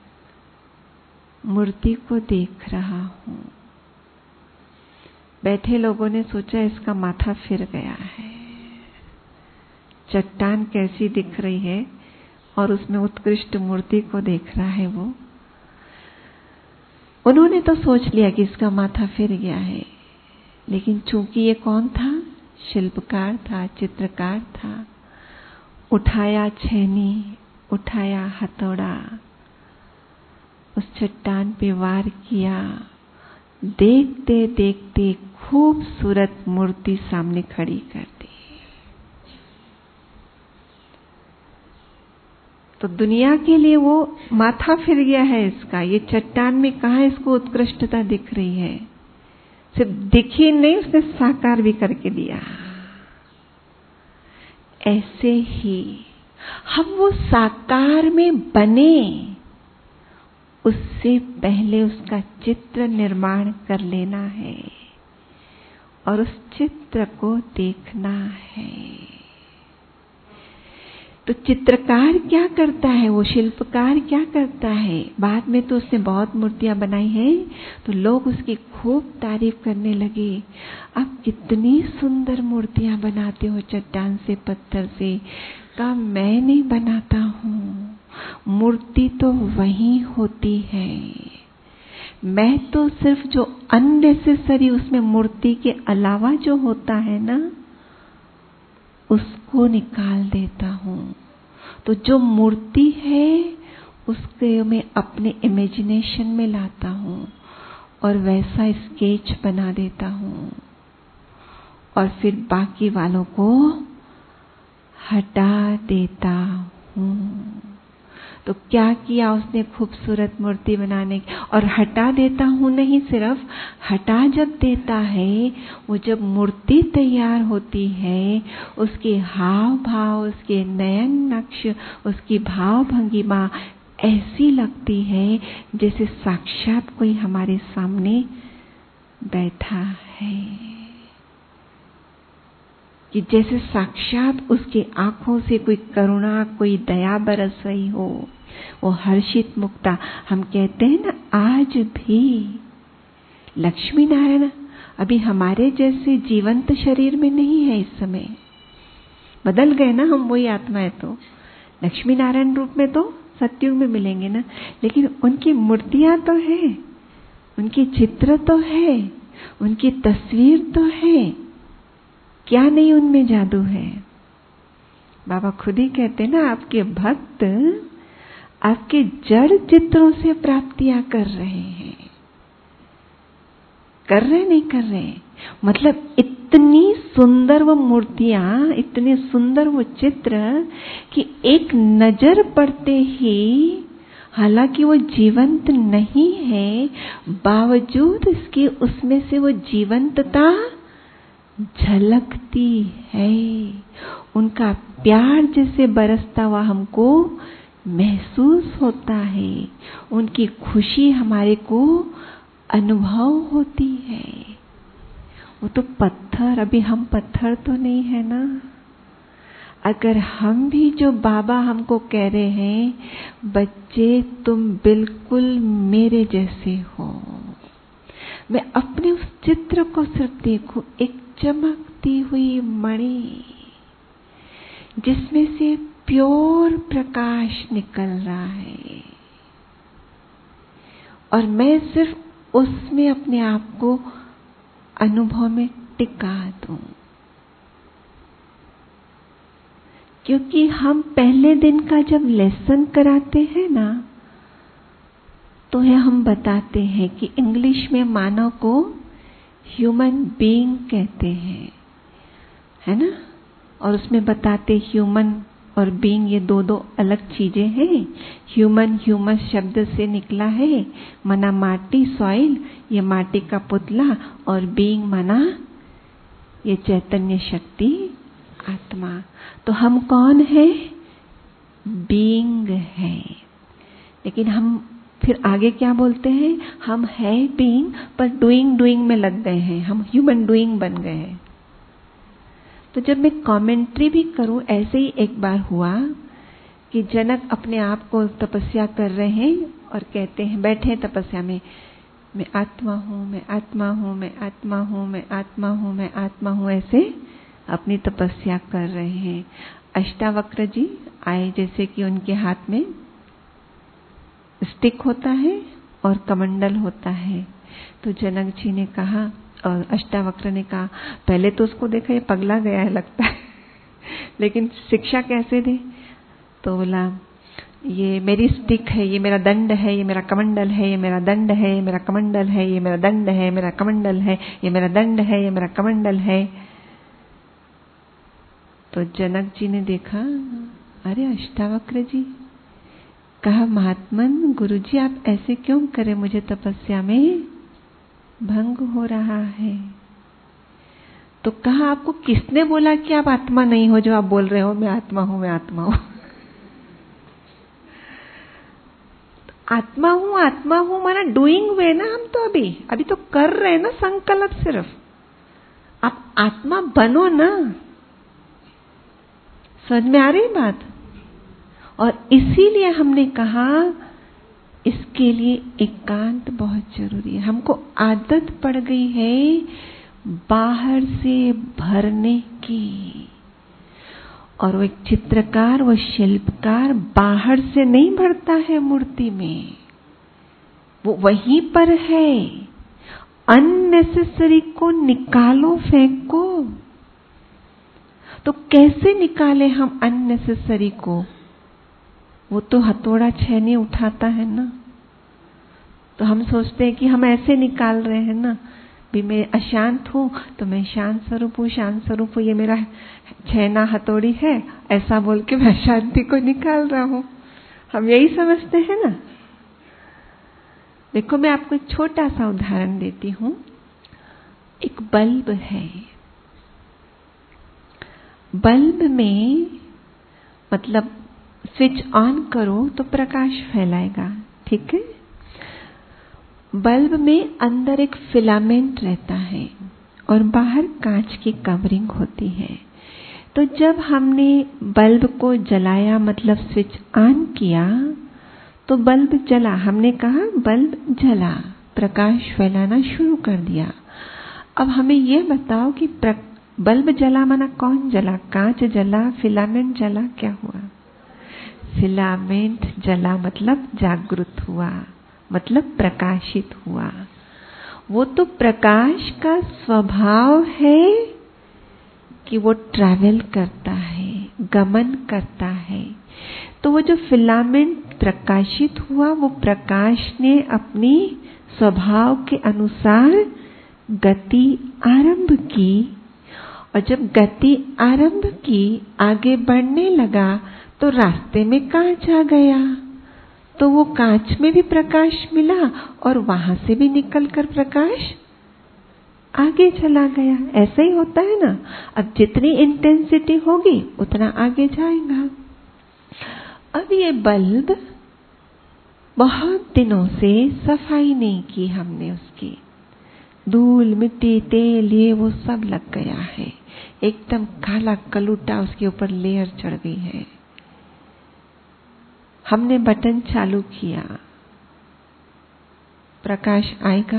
मूर्ति को देख रहा हूं। बैठे लोगों ने सोचा इसका माथा फिर गया है, चट्टान कैसी दिख रही है और उसमें उत्कृष्ट मूर्ति को देख रहा है वो। उन्होंने तो सोच लिया कि इसका माथा फिर गया है, लेकिन चूंकि ये कौन था? शिल्पकार था, चित्रकार था। उठाया छेनी, उठाया हथौड़ा, उस चट्टान पे वार किया। देखते देखते खूबसूरत मूर्ति सामने खड़ी कर दी। तो दुनिया के लिए वो माथा फिर गया है इसका। ये चट्टान में कहाँ इसको उत्कृष्टता दिख रही है? सिर्फ दिखी नहीं, उसने साकार भी करके दिया। ऐसे ही हम वो साकार में बने, उससे पहले उसका चित्र निर्माण कर लेना है और उस चित्र को देखना है। तो चित्रकार क्या करता है, वो शिल्पकार क्या करता है? बाद में तो उसने बहुत मूर्तियां बनाई हैं, तो लोग उसकी खूब तारीफ करने लगे। आप कितनी सुंदर मूर्तियां बनाते हो चट्टान से, पत्थर से। कहा, मैं नहीं बनाता हूँ, मूर्ति तो वही होती है। मैं तो सिर्फ जो अननेसेसरी उसमें मूर्ति के अलावा जो होता है ना, उसको निकाल देता हूँ। तो जो मूर्ति है उसके मैं अपने इमेजिनेशन में लाता हूँ और वैसा स्केच बना देता हूँ और फिर बाकी वालों को हटा देता हूँ। तो क्या किया उसने खूबसूरत मूर्ति बनाने की, और हटा देता हूँ नहीं, सिर्फ हटा जब देता है, वो जब मूर्ति तैयार होती है, उसके हाव भाव, उसके नयन नक्श, उसकी भाव भंगिमा ऐसी लगती है जैसे साक्षात कोई हमारे सामने बैठा है, कि जैसे साक्षात उसके आंखों से कोई करुणा, कोई दया बरस रही हो। वो हर्षित मुक्ता, हम कहते हैं ना, आज भी लक्ष्मी नारायण अभी हमारे जैसे जीवंत शरीर में नहीं है, इस समय बदल गए ना हम, वही आत्मा है। तो लक्ष्मी नारायण रूप में तो सत्युग में मिलेंगे ना, लेकिन उनकी मूर्तियां तो है, उनके चित्र तो है, उनकी तस्वीर तो है। क्या नहीं उनमें जादू है? बाबा खुद ही कहते ना, आपके भक्त आपके जड़ चित्रों से प्राप्तियां कर रहे हैं। कर रहे नहीं कर रहे, मतलब इतनी सुंदर वो मूर्तियां, इतने सुंदर वो चित्र कि एक नजर पड़ते ही, हालांकि वो जीवंत नहीं है, बावजूद इसके उसमें से वो जीवंतता झलकती है। उनका प्यार जैसे बरसता हुआ हमको महसूस होता है, उनकी खुशी हमारे को अनुभव होती है। वो तो पत्थर, अभी हम पत्थर तो नहीं है ना। अगर हम भी जो बाबा हमको कह रहे हैं, बच्चे तुम बिल्कुल मेरे जैसे हो, मैं अपने उस चित्र को सिर्फ देखूं, एक चमकती हुई मणि जिसमें से प्योर प्रकाश निकल रहा है, और मैं सिर्फ उसमें अपने आप को अनुभव में टिका दूं। क्योंकि हम पहले दिन का जब लेसन कराते हैं ना, तो है हम बताते हैं कि इंग्लिश में मानव को ह्यूमन बीइंग कहते हैं, है ना। और उसमें बताते ह्यूमन और बीइंग ये दो दो अलग चीजें हैं। ह्यूमन ह्यूमस शब्द से निकला है, मना माटी, सॉइल, ये माटी का पुतला, और बीइंग मना ये चैतन्य शक्ति, आत्मा। तो हम कौन है? बीइंग है। लेकिन हम फिर आगे क्या बोलते हैं, हम है बीइंग पर डूइंग डूइंग में लग गए हैं, हम ह्यूमन डूइंग बन गए हैं। तो जब मैं कमेंट्री भी करूं, ऐसे ही एक बार हुआ कि जनक अपने आप को तपस्या कर रहे हैं और कहते हैं, बैठे हैं तपस्या में, मैं आत्मा हूं, मैं आत्मा हूं, मैं आत्मा हूं, मैं आत्मा हूं, मैं आत्मा हूं, ऐसे अपनी तपस्या कर रहे हैं। अष्टावक्र जी आए, जैसे कि उनके हाथ में स्टिक होता है और कमंडल होता है। तो जनक जी ने कहा, और अष्टावक्र ने कहा, पहले तो उसको देखा ये पगला गया है लगता है लेकिन शिक्षा कैसे दे, तो बोला ये मेरी स्टिक है, ये मेरा दंड है, ये मेरा कमंडल है, ये मेरा दंड है, ये मेरा कमंडल है, ये मेरा दंड है, मेरा कमंडल है, ये मेरा दंड है, ये मेरा कमंडल है। तो जनक जी ने देखा, अरे अष्टावक्र जी, कहा महात्मन गुरुजी आप ऐसे क्यों करें, मुझे तपस्या में भंग हो रहा है। तो कहा आपको किसने बोला कि आप आत्मा नहीं हो, जो आप बोल रहे हो मैं आत्मा हूं, मैं आत्मा हूं। आत्मा हूं आत्मा हूं माना डूइंग वे ना, हम तो अभी अभी तो कर रहे हैं ना संकल्प, सिर्फ आप आत्मा बनो ना। समझ में आ रही बात। और इसीलिए हमने कहा इसके लिए एकांत बहुत जरूरी है। हमको आदत पड़ गई है बाहर से भरने की, और वो एक चित्रकार, वो शिल्पकार बाहर से नहीं भरता है मूर्ति में, वो वहीं पर है। अननेसेसरी को निकालो, फेंको। तो कैसे निकाले हम अननेसेसरी को? वो तो हथौड़ा छेनी उठाता है ना। तो हम सोचते हैं कि हम ऐसे निकाल रहे हैं ना, भी मैं अशांत हूं तो मैं शांत स्वरूप हूं, शांत स्वरूप हूं, ये मेरा छेना हथौड़ी है, ऐसा बोल के मैं शांति को निकाल रहा हूं। हम यही समझते हैं ना। देखो मैं आपको एक छोटा सा उदाहरण देती हूं। एक बल्ब है, बल्ब में मतलब स्विच ऑन करो तो प्रकाश फैलाएगा, ठीक है। बल्ब में अंदर एक फिलामेंट रहता है और बाहर कांच की कवरिंग होती है। तो जब हमने बल्ब को जलाया, मतलब स्विच ऑन किया, तो बल्ब जला। हमने कहा बल्ब जला, प्रकाश फैलाना शुरू कर दिया। अब हमें ये बताओ कि बल्ब जला माना कौन जला? कांच जला, फिलामेंट जला, क्या हुआ? फिलामेंट जला मतलब जागृत हुआ, मतलब प्रकाशित हुआ। वो तो प्रकाश का स्वभाव है कि वो ट्रैवल करता है, गमन करता है। तो वो जो फिलामेंट प्रकाशित हुआ, वो प्रकाश ने अपनी स्वभाव के अनुसार गति आरंभ की, और जब गति आरंभ की, आगे बढ़ने लगा, तो रास्ते में कांच आ गया। तो वो कांच में भी प्रकाश मिला और वहां से भी निकलकर प्रकाश आगे चला गया। ऐसा ही होता है ना। अब जितनी इंटेंसिटी होगी उतना आगे जाएगा। अब ये बल्ब बहुत दिनों से सफाई नहीं की हमने, उसकी धूल मिट्टी तेल ये वो सब लग गया है, एकदम काला कलूटा उसके ऊपर लेयर चढ़ गई है। हमने बटन चालू किया, प्रकाश आएगा,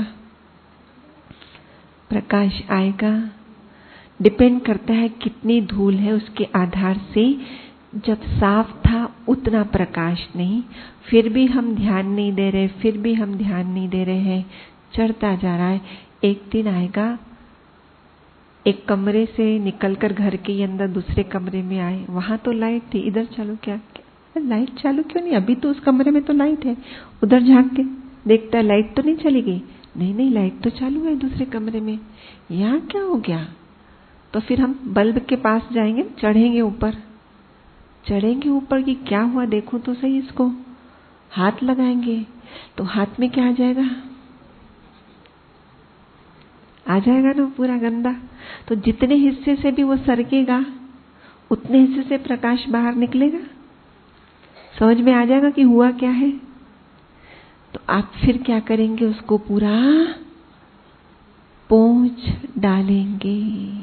प्रकाश आएगा। डिपेंड करता है कितनी धूल है उसके आधार से। जब साफ था उतना प्रकाश नहीं, फिर भी हम ध्यान नहीं दे रहे, फिर भी हम ध्यान नहीं दे रहे हैं, चढ़ता जा रहा है। एक दिन आएगा, एक कमरे से निकलकर घर के अंदर दूसरे कमरे में आए, वहां तो लाइट थी, इधर चलो, क्या, क्या लाइट चालू क्यों नहीं? अभी तो उस कमरे में तो लाइट है। उधर झांक के देखता है लाइट तो नहीं चली गई, नहीं नहीं लाइट तो चालू है दूसरे कमरे में, यहाँ क्या हो गया? तो फिर हम बल्ब के पास जाएंगे, चढ़ेंगे ऊपर, चढ़ेंगे ऊपर कि क्या हुआ देखो तो सही इसको, हाथ लगाएंगे तो हाथ में क्या आ जाएगा? आ जाएगा ना पूरा गंदा। तो जितने हिस्से से भी वो सरकेगा उतने हिस्से से प्रकाश बाहर निकलेगा। समझ में आ जाएगा कि हुआ क्या है। तो आप फिर क्या करेंगे, उसको पूरा पोंछ डालेंगे।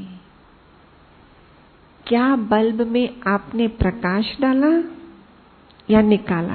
क्या बल्ब में आपने प्रकाश डाला या निकाला?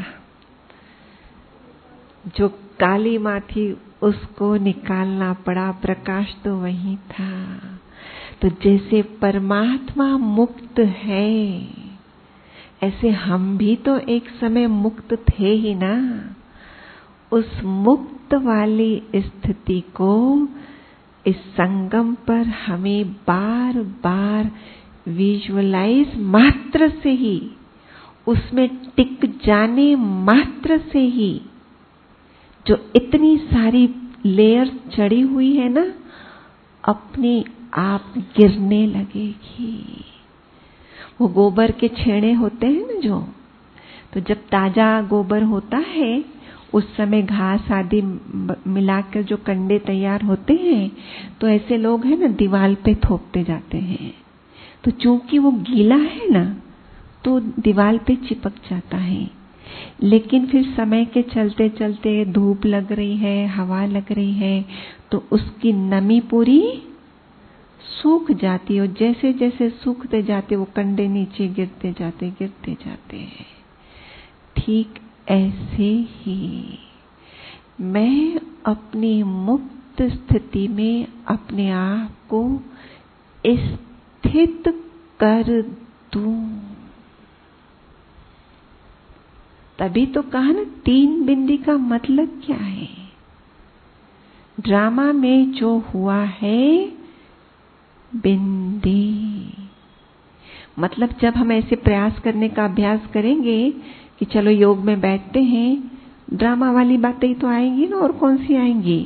जो काली माँ थी उसको निकालना पड़ा, प्रकाश तो वही था। तो जैसे परमात्मा मुक्त है, ऐसे हम भी तो एक समय मुक्त थे ही ना। उस मुक्त वाली स्थिति को इस संगम पर हमें बार बार विजुअलाइज मात्र से ही, उसमें टिक जाने मात्र से ही जो इतनी सारी लेयर्स चढ़ी हुई है ना, अपने आप गिरने लगेगी। वो गोबर के छेड़े होते हैं ना जो, तो जब ताजा गोबर होता है उस समय घास आदि मिलाकर जो कंडे तैयार होते हैं, तो ऐसे लोग हैं ना दीवार पे थोपते जाते हैं। तो चूंकि वो गीला है ना, तो दीवार पे चिपक जाता है। लेकिन फिर समय के चलते चलते धूप लग रही है, हवा लग रही है, तो उसकी नमी पूरी सूख जाती है। और जैसे जैसे सूखते जाते वो कंडे नीचे गिरते जाते गिरते जाते हैं। ठीक ऐसे ही मैं अपनी मुक्त स्थिति में अपने आप को स्थित कर दूं। तभी तो कहा ना, तीन बिंदी का मतलब क्या है। ड्रामा में जो हुआ है बिंदी, मतलब जब हम ऐसे प्रयास करने का अभ्यास करेंगे कि चलो योग में बैठते हैं, ड्रामा वाली बातें ही तो आएंगी ना, और कौन सी आएंगी?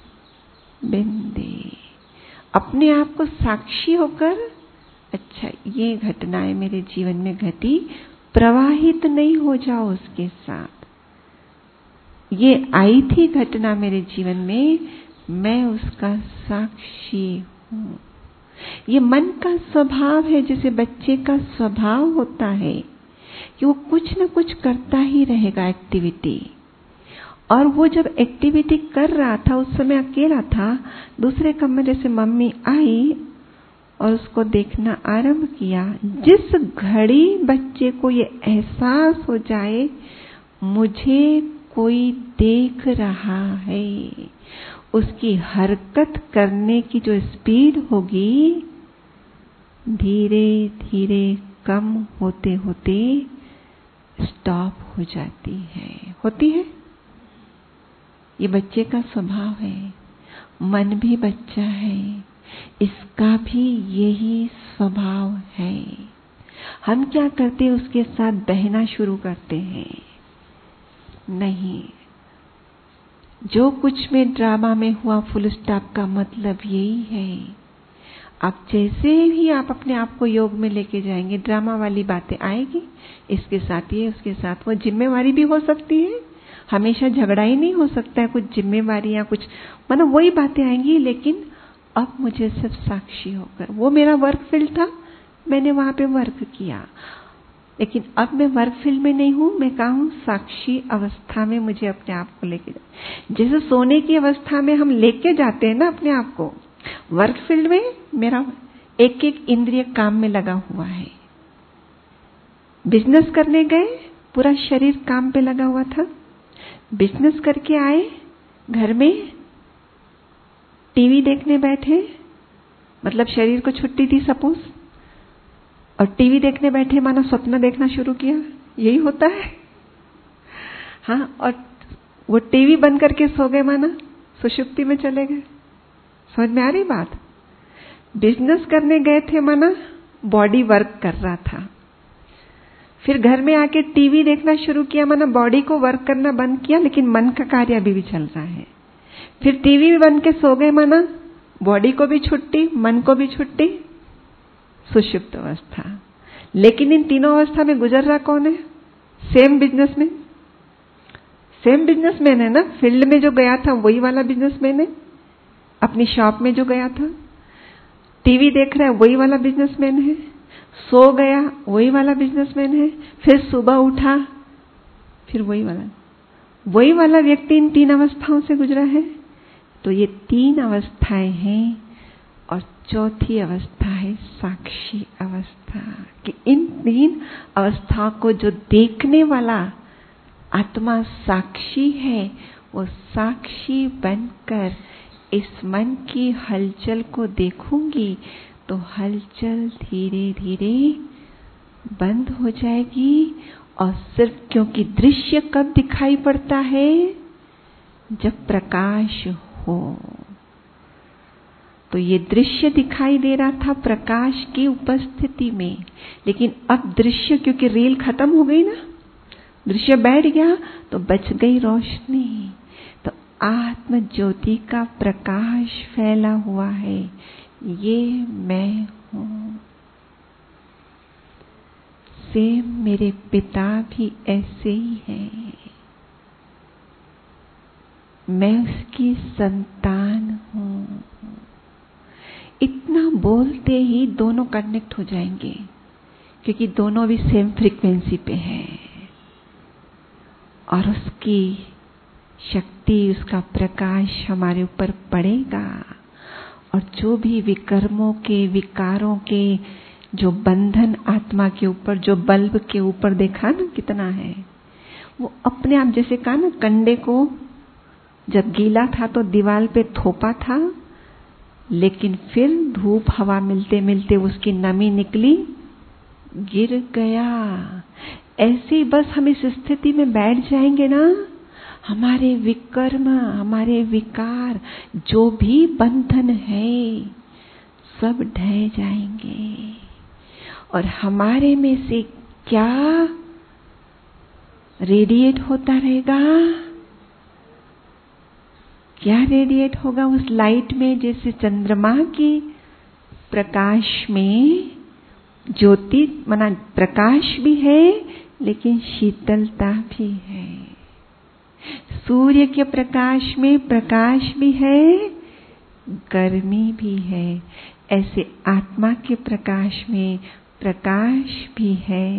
बिंदी। अपने आप को साक्षी होकर, अच्छा ये घटनाएं मेरे जीवन में घटी, प्रवाहित नहीं हो जाओ उसके साथ। ये आई थी घटना मेरे जीवन में, मैं उसका साक्षी हूं। ये मन का स्वभाव है, जैसे बच्चे का स्वभाव होता है कि वो कुछ न कुछ करता ही रहेगा एक्टिविटी। और वो जब एक्टिविटी कर रहा था, उस समय अकेला था, दूसरे कमरे से मम्मी आई और उसको देखना आरंभ किया। जिस घड़ी बच्चे को ये एहसास हो जाए मुझे कोई देख रहा है, उसकी हरकत करने की जो स्पीड होगी धीरे धीरे कम होते होते स्टॉप हो जाती है। होती है, ये बच्चे का स्वभाव है। मन भी बच्चा है, इसका भी यही स्वभाव है। हम क्या करते हैं, उसके साथ बहना शुरू करते हैं। नहीं, जो कुछ में ड्रामा में हुआ फुल स्टॉप का मतलब यही है। अब जैसे ही आप अपने आप को योग में लेके जाएंगे, ड्रामा वाली बातें आएगी, इसके साथ ये उसके साथ वो। जिम्मेवारी भी हो सकती है, हमेशा झगड़ा ही नहीं हो सकता है, कुछ जिम्मेवारियां, कुछ मतलब वही बातें आएंगी। लेकिन अब मुझे सिर्फ साक्षी होकर, वो मेरा वर्क फील्ड था, मैंने वहां पे वर्क किया। लेकिन अब मैं वर्क फील्ड में नहीं हूं, मैं कहा हूं साक्षी अवस्था में मुझे अपने आप को लेके जा। जैसे सोने की अवस्था में हम लेके जाते हैं ना अपने आप को, वर्क फील्ड में मेरा एक एक इंद्रिय काम में लगा हुआ है। बिजनेस करने गए, पूरा शरीर काम पे लगा हुआ था। बिजनेस करके आए, घर में टीवी देखने बैठे, मतलब शरीर को छुट्टी थी सपोज, और टीवी देखने बैठे, माना स्वप्न देखना शुरू किया। यही होता है। हाँ, और वो टीवी बंद करके सो गए, माना सुषुप्ति में चले गए। समझ में आ रही बात? बिजनेस करने गए थे, माना बॉडी वर्क कर रहा था। फिर घर में आके टीवी देखना शुरू किया, माना बॉडी को वर्क करना बंद किया, लेकिन मन का कार्य अभी भी चल रहा है। फिर टीवी भी बंद के सो गए, माना बॉडी को भी छुट्टी, मन को भी छुट्टी, सुषुप्त अवस्था। लेकिन इन तीनों अवस्था में गुजर रहा कौन है? Same businessman. सेम बिजनेसमैन है ना, फील्ड में जो गया था वही वाला बिजनेसमैन है, अपनी शॉप में जो गया था। टीवी देख रहा है वही वाला बिजनेसमैन है, सो गया वही वाला बिजनेसमैन है, फिर सुबह उठा फिर वही वाला। वही वाला व्यक्ति इन तीन अवस्थाओं से गुजरा है। तो ये तीन अवस्थाएं हैं और चौथी अवस्था है साक्षी अवस्था, कि इन तीन अवस्थाओं को जो देखने वाला आत्मा साक्षी है, वो साक्षी बनकर इस मन की हलचल को देखूंगी तो हलचल धीरे धीरे बंद हो जाएगी। और सिर्फ क्योंकि दृश्य कब दिखाई पड़ता है? जब प्रकाश हो। तो ये दृश्य दिखाई दे रहा था प्रकाश की उपस्थिति में, लेकिन अब दृश्य, क्योंकि रेल खत्म हो गई ना, दृश्य बैठ गया तो बच गई रोशनी। तो आत्म ज्योति का प्रकाश फैला हुआ है, ये मैं हूं। सेम मेरे पिता भी ऐसे ही हैं, मैं उसकी संतान हूं। इतना बोलते ही दोनों कनेक्ट हो जाएंगे, क्योंकि दोनों भी सेम फ्रीक्वेंसी पे हैं। और उसकी शक्ति, उसका प्रकाश हमारे ऊपर पड़ेगा। और जो भी विकर्मों के, विकारों के जो बंधन आत्मा के ऊपर, जो बल्ब के ऊपर देखा ना कितना है, वो अपने आप, जैसे कहा ना, कंडे को जब गीला था तो दीवार पे थोपा था, लेकिन फिर धूप हवा मिलते मिलते उसकी नमी निकली, गिर गया। ऐसे ही बस हम इस स्थिति में बैठ जाएंगे ना, हमारे विकर्म, हमारे विकार, जो भी बंधन है, सब ढह जाएंगे। और हमारे में से क्या रेडिएट होता रहेगा? क्या रेडिएट होगा उस लाइट में? जैसे चंद्रमा की प्रकाश में ज्योति, माना प्रकाश भी है लेकिन शीतलता भी है। सूर्य के प्रकाश में प्रकाश भी है, गर्मी भी है। ऐसे आत्मा के प्रकाश में प्रकाश भी है,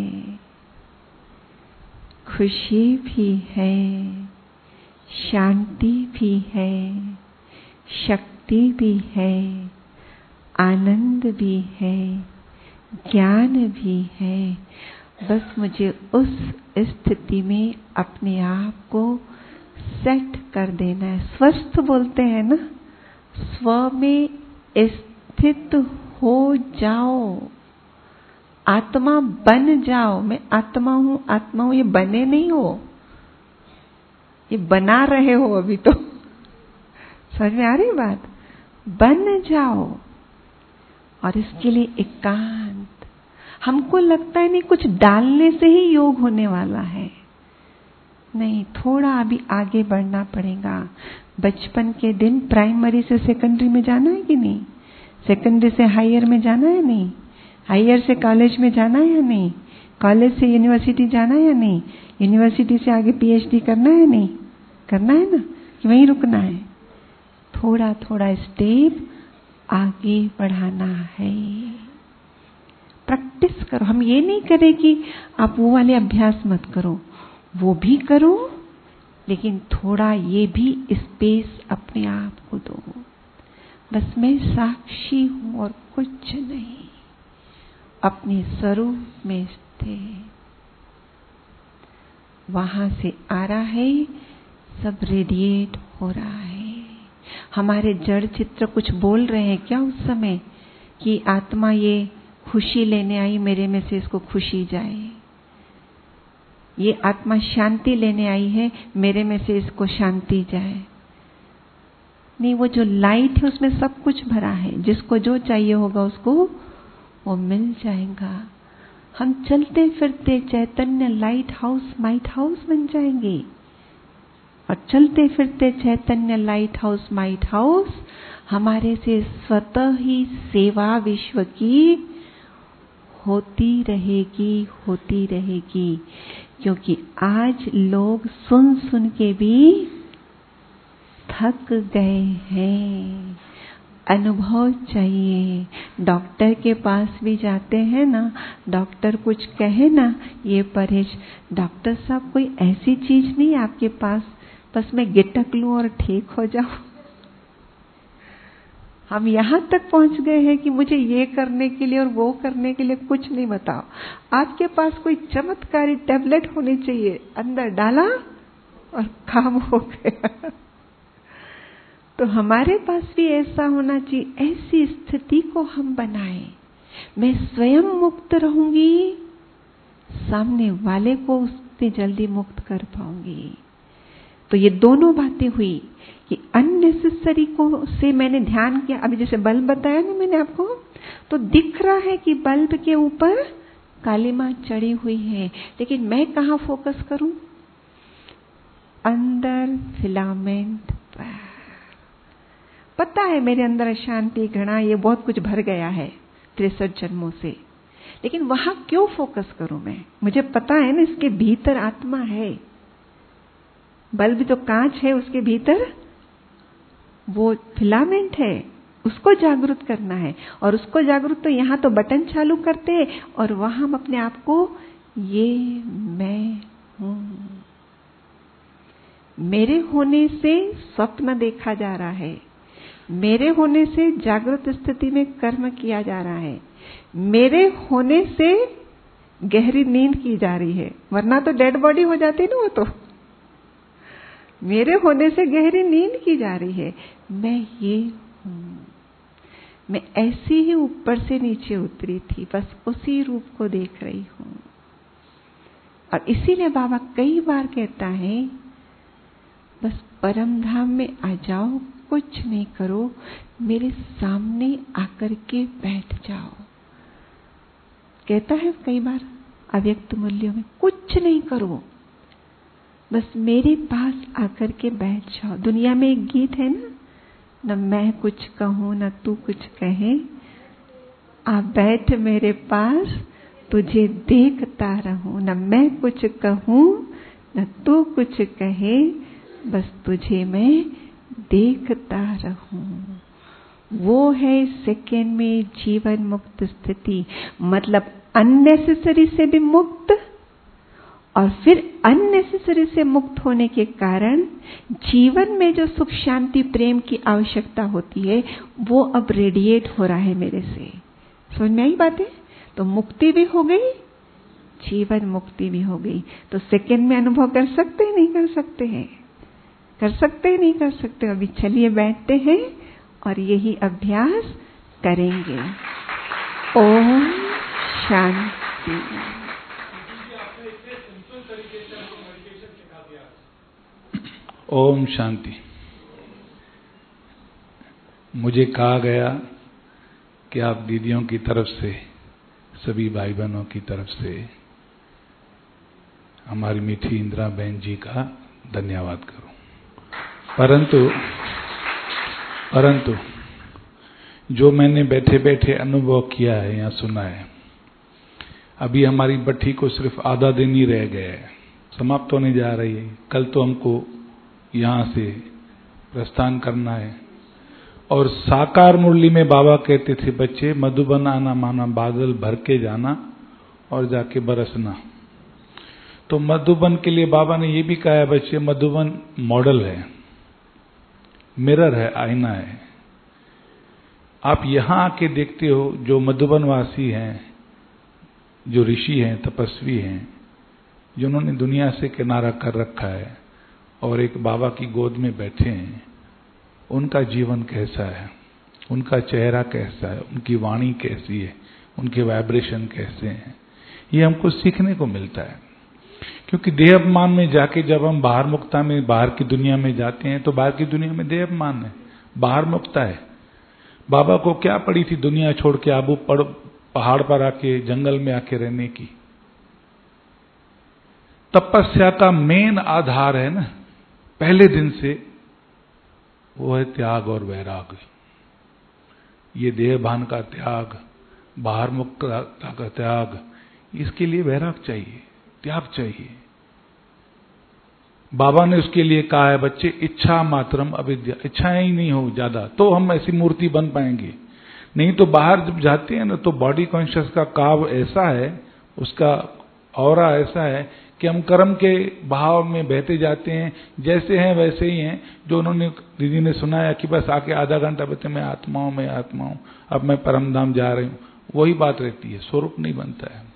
खुशी भी है, शांति भी है, शक्ति भी है, आनंद भी है, ज्ञान भी है। बस मुझे उस स्थिति में अपने आप को सेट कर देना है। स्वस्थ बोलते हैं ना, स्व में स्थित हो जाओ, आत्मा बन जाओ। मैं आत्मा हूं, आत्मा हूं, ये बने नहीं हो, ये बना रहे हो अभी तो। समझ में आ रही बात? बन जाओ। और इसके लिए एकांत। हमको लगता है नहीं कुछ डालने से ही योग होने वाला है, नहीं, थोड़ा अभी आगे बढ़ना पड़ेगा। बचपन के दिन प्राइमरी से सेकेंडरी में जाना है कि नहीं? सेकेंडरी से हायर में जाना है नहीं? हायर से कॉलेज में जाना है या नहीं? कॉलेज से यूनिवर्सिटी जाना है या नहीं? यूनिवर्सिटी से आगे पीएचडी करना है नहीं? करना है ना, कि वहीं रुकना है? थोड़ा थोड़ा स्टेप आगे बढ़ाना है। प्रैक्टिस करो। हम ये नहीं करें कि आप वो वाले अभ्यास मत करो, वो भी करो, लेकिन थोड़ा ये भी स्पेस अपने आप को दो। बस मैं साक्षी हूं और कुछ नहीं, अपने स्वरूप में स्थित। वहां से आ रहा है, सब रेडिएट हो रहा है। हमारे जड़ चित्र कुछ बोल रहे हैं क्या उस समय कि आत्मा ये खुशी लेने आई, मेरे में से इसको खुशी जाए। ये आत्मा शांति लेने आई है, मेरे में से इसको शांति जाए। नहीं, वो जो लाइट है उसमें सब कुछ भरा है, जिसको जो चाहिए होगा उसको वो मिल जाएगा। हम चलते फिरते चैतन्य लाइट हाउस, माइट हाउस बन जाएंगे। और चलते फिरते चैतन्य लाइट हाउस, माइट हाउस हमारे से स्वतः ही सेवा विश्व की होती रहेगी, होती रहेगी। क्योंकि आज लोग सुन सुन के भी थक गए हैं, अनुभव चाहिए। डॉक्टर के पास भी जाते हैं ना, डॉक्टर कुछ कहे ना, ये परहेज, डॉक्टर साहब कोई ऐसी चीज नहीं आपके पास बस मैं गिटक लूं और ठीक हो जाऊं। हम यहां तक पहुंच गए हैं कि मुझे ये करने के लिए और वो करने के लिए कुछ नहीं बताओ। आपके पास कोई चमत्कारी टैबलेट होनी चाहिए, अंदर डाला और काम हो गया। तो हमारे पास भी ऐसा होना चाहिए, ऐसी स्थिति को हम बनाएं। मैं स्वयं मुक्त रहूंगी, सामने वाले को उतनी जल्दी मुक्त कर पाऊंगी। तो ये दोनों बातें हुई कि अननेसेसरी को से मैंने ध्यान किया। अभी जैसे बल्ब बताया ना मैंने आपको, तो दिख रहा है कि बल्ब के ऊपर कालीमा चढ़ी हुई है, लेकिन मैं कहाँ फोकस करूं? अंदर फिलामेंट पर। पता है मेरे अंदर अशांति, घृणा, ये बहुत कुछ भर गया है तिरसठ जन्मों से, लेकिन वहां क्यों फोकस करूं मैं? मुझे पता है ना इसके भीतर आत्मा है। बल्ब तो कांच है, उसके भीतर वो फिलामेंट है, उसको जागृत करना है। और उसको जागृत तो यहां तो बटन चालू करते हैं और वहां हम अपने आप को ये मैं हूं, मेरे होने से स्वप्न देखा जा रहा है, मेरे होने से जागृत स्थिति में कर्म किया जा रहा है, मेरे होने से गहरी नींद की जा रही है, वरना तो डेड बॉडी हो जाती ना वो तो। मेरे होने से गहरी नींद की जा रही है। मैं ये हूं, मैं ऐसी ही ऊपर से नीचे उतरी थी, बस उसी रूप को देख रही हूं। और इसीलिए बाबा कई बार कहता है, बस परम धाम में आ जाओ, कुछ नहीं करो, मेरे सामने आकर के बैठ जाओ। कहता है कई बार अव्यक्त मूल्यों में, कुछ नहीं करो, बस मेरे पास आकर के बैठ जाओ। दुनिया में एक गीत है ना, न मैं कुछ कहूं न तू कुछ कहे, आ बैठ मेरे पास तुझे देखता रहूं। न मैं कुछ कहूं न तू कुछ कहे, बस तुझे मैं देखता रहूं। वो है सेकेंड में जीवन मुक्त स्थिति, मतलब अननेसेसरी से भी मुक्त, और फिर अननेसेसरी से मुक्त होने के कारण जीवन में जो सुख शांति प्रेम की आवश्यकता होती है वो अब रेडिएट हो रहा है मेरे से। समझ में आई बातें? तो मुक्ति भी हो गई, जीवन मुक्ति भी हो गई। तो सेकंड में अनुभव कर सकते हैं, नहीं कर सकते हैं? कर सकते हैं, नहीं कर सकते? अभी चलिए बैठते हैं और यही अभ्यास करेंगे। ओम शांति। ओम शांति। मुझे कहा गया कि आप दीदियों की तरफ से, सभी भाई बहनों की तरफ से हमारी मीठी इंदिरा बहन जी का धन्यवाद करूं। परंतु परंतु जो मैंने बैठे बैठे अनुभव किया है या सुना है, अभी हमारी भट्ठी को सिर्फ आधा दिन ही रह गया है, समाप्त होने जा रही है। कल तो हमको यहां से प्रस्थान करना है। और साकार मुरली में बाबा कहते थे, बच्चे मधुबन आना माना बादल भर के जाना और जाके बरसना। तो मधुबन के लिए बाबा ने ये भी कहा है, बच्चे मधुबन मॉडल है, मिरर है, आईना है। आप यहां आके देखते हो, जो मधुबन वासी हैं, जो ऋषि हैं, तपस्वी हैं, जिन्होंने दुनिया से किनारा कर रखा है और एक बाबा की गोद में बैठे हैं, उनका जीवन कैसा है, उनका चेहरा कैसा है, उनकी वाणी कैसी है, उनके वाइब्रेशन कैसे हैं, ये हमको सीखने को मिलता है। क्योंकि देह अपमान में जाके जब हम बाहर मुक्ता में, बाहर की दुनिया में जाते हैं, तो बाहर की दुनिया में देह अपमान है, बाहर मुक्ता है। बाबा को क्या पड़ी थी दुनिया छोड़ के आबू पड़ पहाड़ पर आके, जंगल में आके रहने की? तपस्या का मेन आधार है ना, पहले दिन से, वो है त्याग और वैराग। ये देहभान का त्याग, बाहर मुक्तता का त्याग, इसके लिए वैराग चाहिए, त्याग चाहिए। बाबा ने उसके लिए कहा है, बच्चे इच्छा मात्रम अविद्या, इच्छाएं ही नहीं हो ज्यादा तो हम ऐसी मूर्ति बन पाएंगे। नहीं तो बाहर जब जाते हैं ना, तो बॉडी कॉन्शियस का काव ऐसा है, उसका औरा ऐसा है कि हम कर्म के भाव में बहते जाते हैं, जैसे हैं वैसे ही हैं। जो उन्होंने दीदी ने सुनाया कि बस आके आधा घंटा बच्चे मैं आत्मा हूं, मैं आत्मा हूं, अब मैं परम धाम जा रही हूं, वही बात रहती है, स्वरूप नहीं बनता है।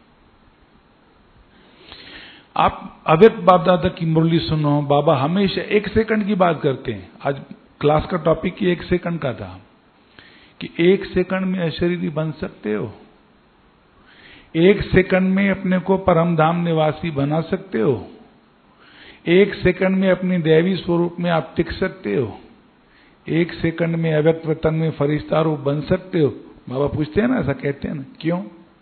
आप अव्यक्त बाप दादा की मुरली सुनो, बाबा हमेशा एक सेकंड की बात करते हैं। आज क्लास का टॉपिक ही एक सेकंड का था कि एक सेकंड में अशरीरी बन सकते हो, एक सेकंड में अपने को परम धाम निवासी बना सकते हो, एक सेकंड में अपनी दैवी स्वरूप में आप टिक सकते हो, एक सेकंड में अव्यक्त वतन में फरिश्ता रूप बन सकते हो। बाबा पूछते हैं ना, ऐसा कहते हैं ना, क्यों?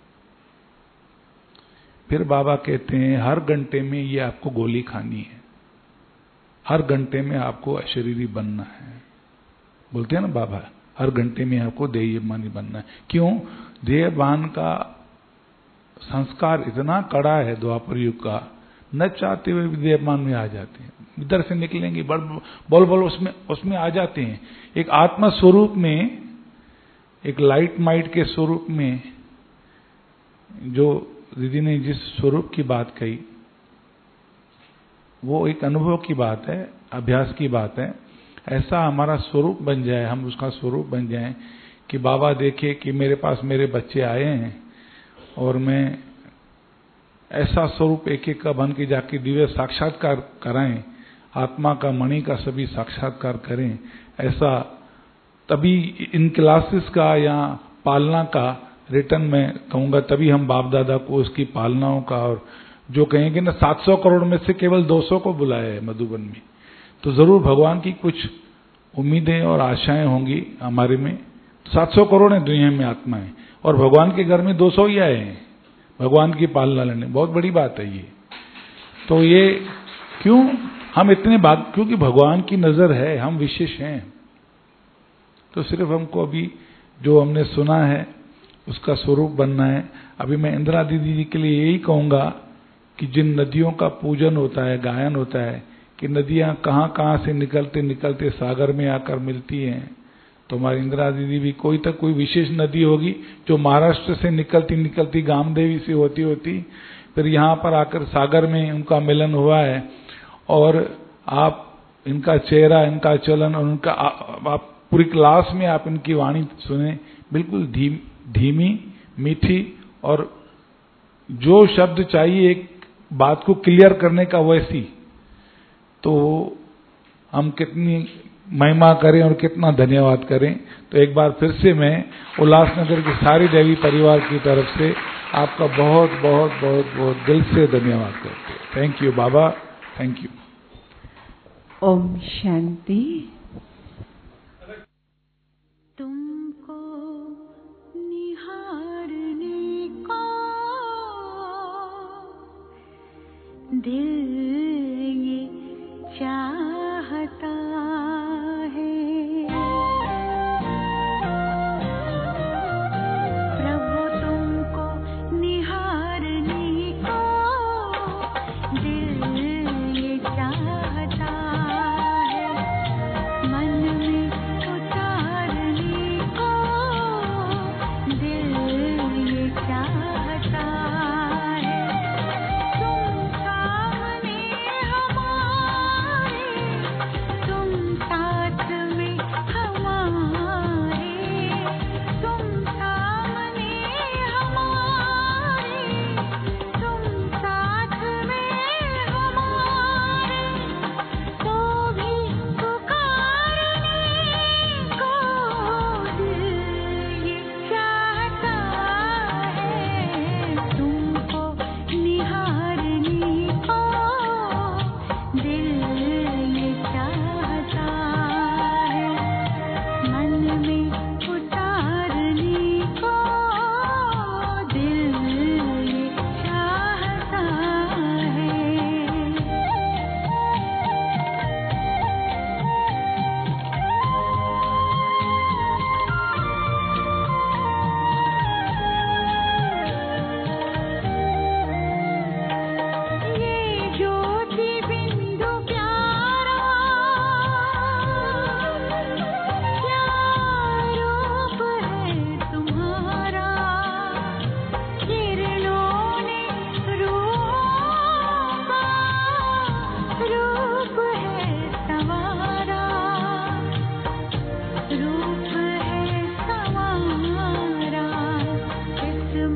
फिर बाबा कहते हैं हर घंटे में ये आपको गोली खानी है, हर घंटे में आपको अशरीरी बनना है। बोलते हैं ना बाबा, हर घंटे में आपको देहमानी बनना है। क्यों? देहभान का संस्कार इतना कड़ा है द्वापर युग का, न चाहते हुए भी देहभान में आ जाते हैं। इधर से निकलेंगे बोल बोल उसमें उसमें आ जाते हैं। एक आत्मा स्वरूप में, एक लाइट माइट के स्वरूप में, जो दीदी ने जिस स्वरूप की बात कही वो एक अनुभव की बात है, अभ्यास की बात है। ऐसा हमारा स्वरूप बन जाए, हम उसका स्वरूप बन जाएं कि बाबा देखे कि मेरे पास मेरे बच्चे आए हैं और मैं ऐसा स्वरूप एक एक का बन के जाके दिव्य साक्षात्कार कराएं, आत्मा का मणि का सभी साक्षात्कार करें। ऐसा तभी इन क्लासेस का या पालना का रिटर्न मैं कहूंगा, तभी हम बाप दादा को उसकी पालनाओं का, और जो कहेंगे ना सात सौ करोड़ में से केवल दो सौ को बुलाया है मधुबन में, तो जरूर भगवान की कुछ उम्मीदें और आशाएं होंगी हमारे में। सात सौ करोड़ है दुनिया में आत्माएं, और भगवान के घर में दो सौ ही आए हैं भगवान की पालना लेने। बहुत बड़ी बात है ये। तो ये क्यों हम इतने भाग, क्योंकि भगवान की नजर है, हम विशेष हैं। तो सिर्फ हमको अभी जो हमने सुना है उसका स्वरूप बनना है। अभी मैं इंदिरा दीदी जी के लिए यही कहूंगा कि जिन नदियों का पूजन होता है, गायन होता है कि नदियां कहां कहां से निकलते निकलते सागर में आकर मिलती हैं, तो हमारी इंदिरा दीदी भी कोई तक कोई विशेष नदी होगी जो महाराष्ट्र से निकलती निकलती गामदेवी से होती होती फिर यहाँ पर आकर सागर में उनका मिलन हुआ है। और आप इनका चेहरा, इनका चलन और उनका आप पूरी क्लास में आप इनकी वाणी सुने, बिल्कुल धीम धीमी मीठी, और जो शब्द चाहिए एक बात को क्लियर करने का वैसी। तो हम कितनी महिमा करें और कितना धन्यवाद करें। तो एक बार फिर से मैं उल्लासनगर के सारे देवी परिवार की तरफ से आपका बहुत बहुत बहुत बहुत दिल से धन्यवाद करते हैं। Thank you Baba, thank you. ओम शांति। तुमको निहारने को दिल ये चाहता है, प्रभु तुमको निहारने को दिल ये चाहता है, मन में उतारने को दिल ये चाहता है। तुम सामने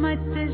मत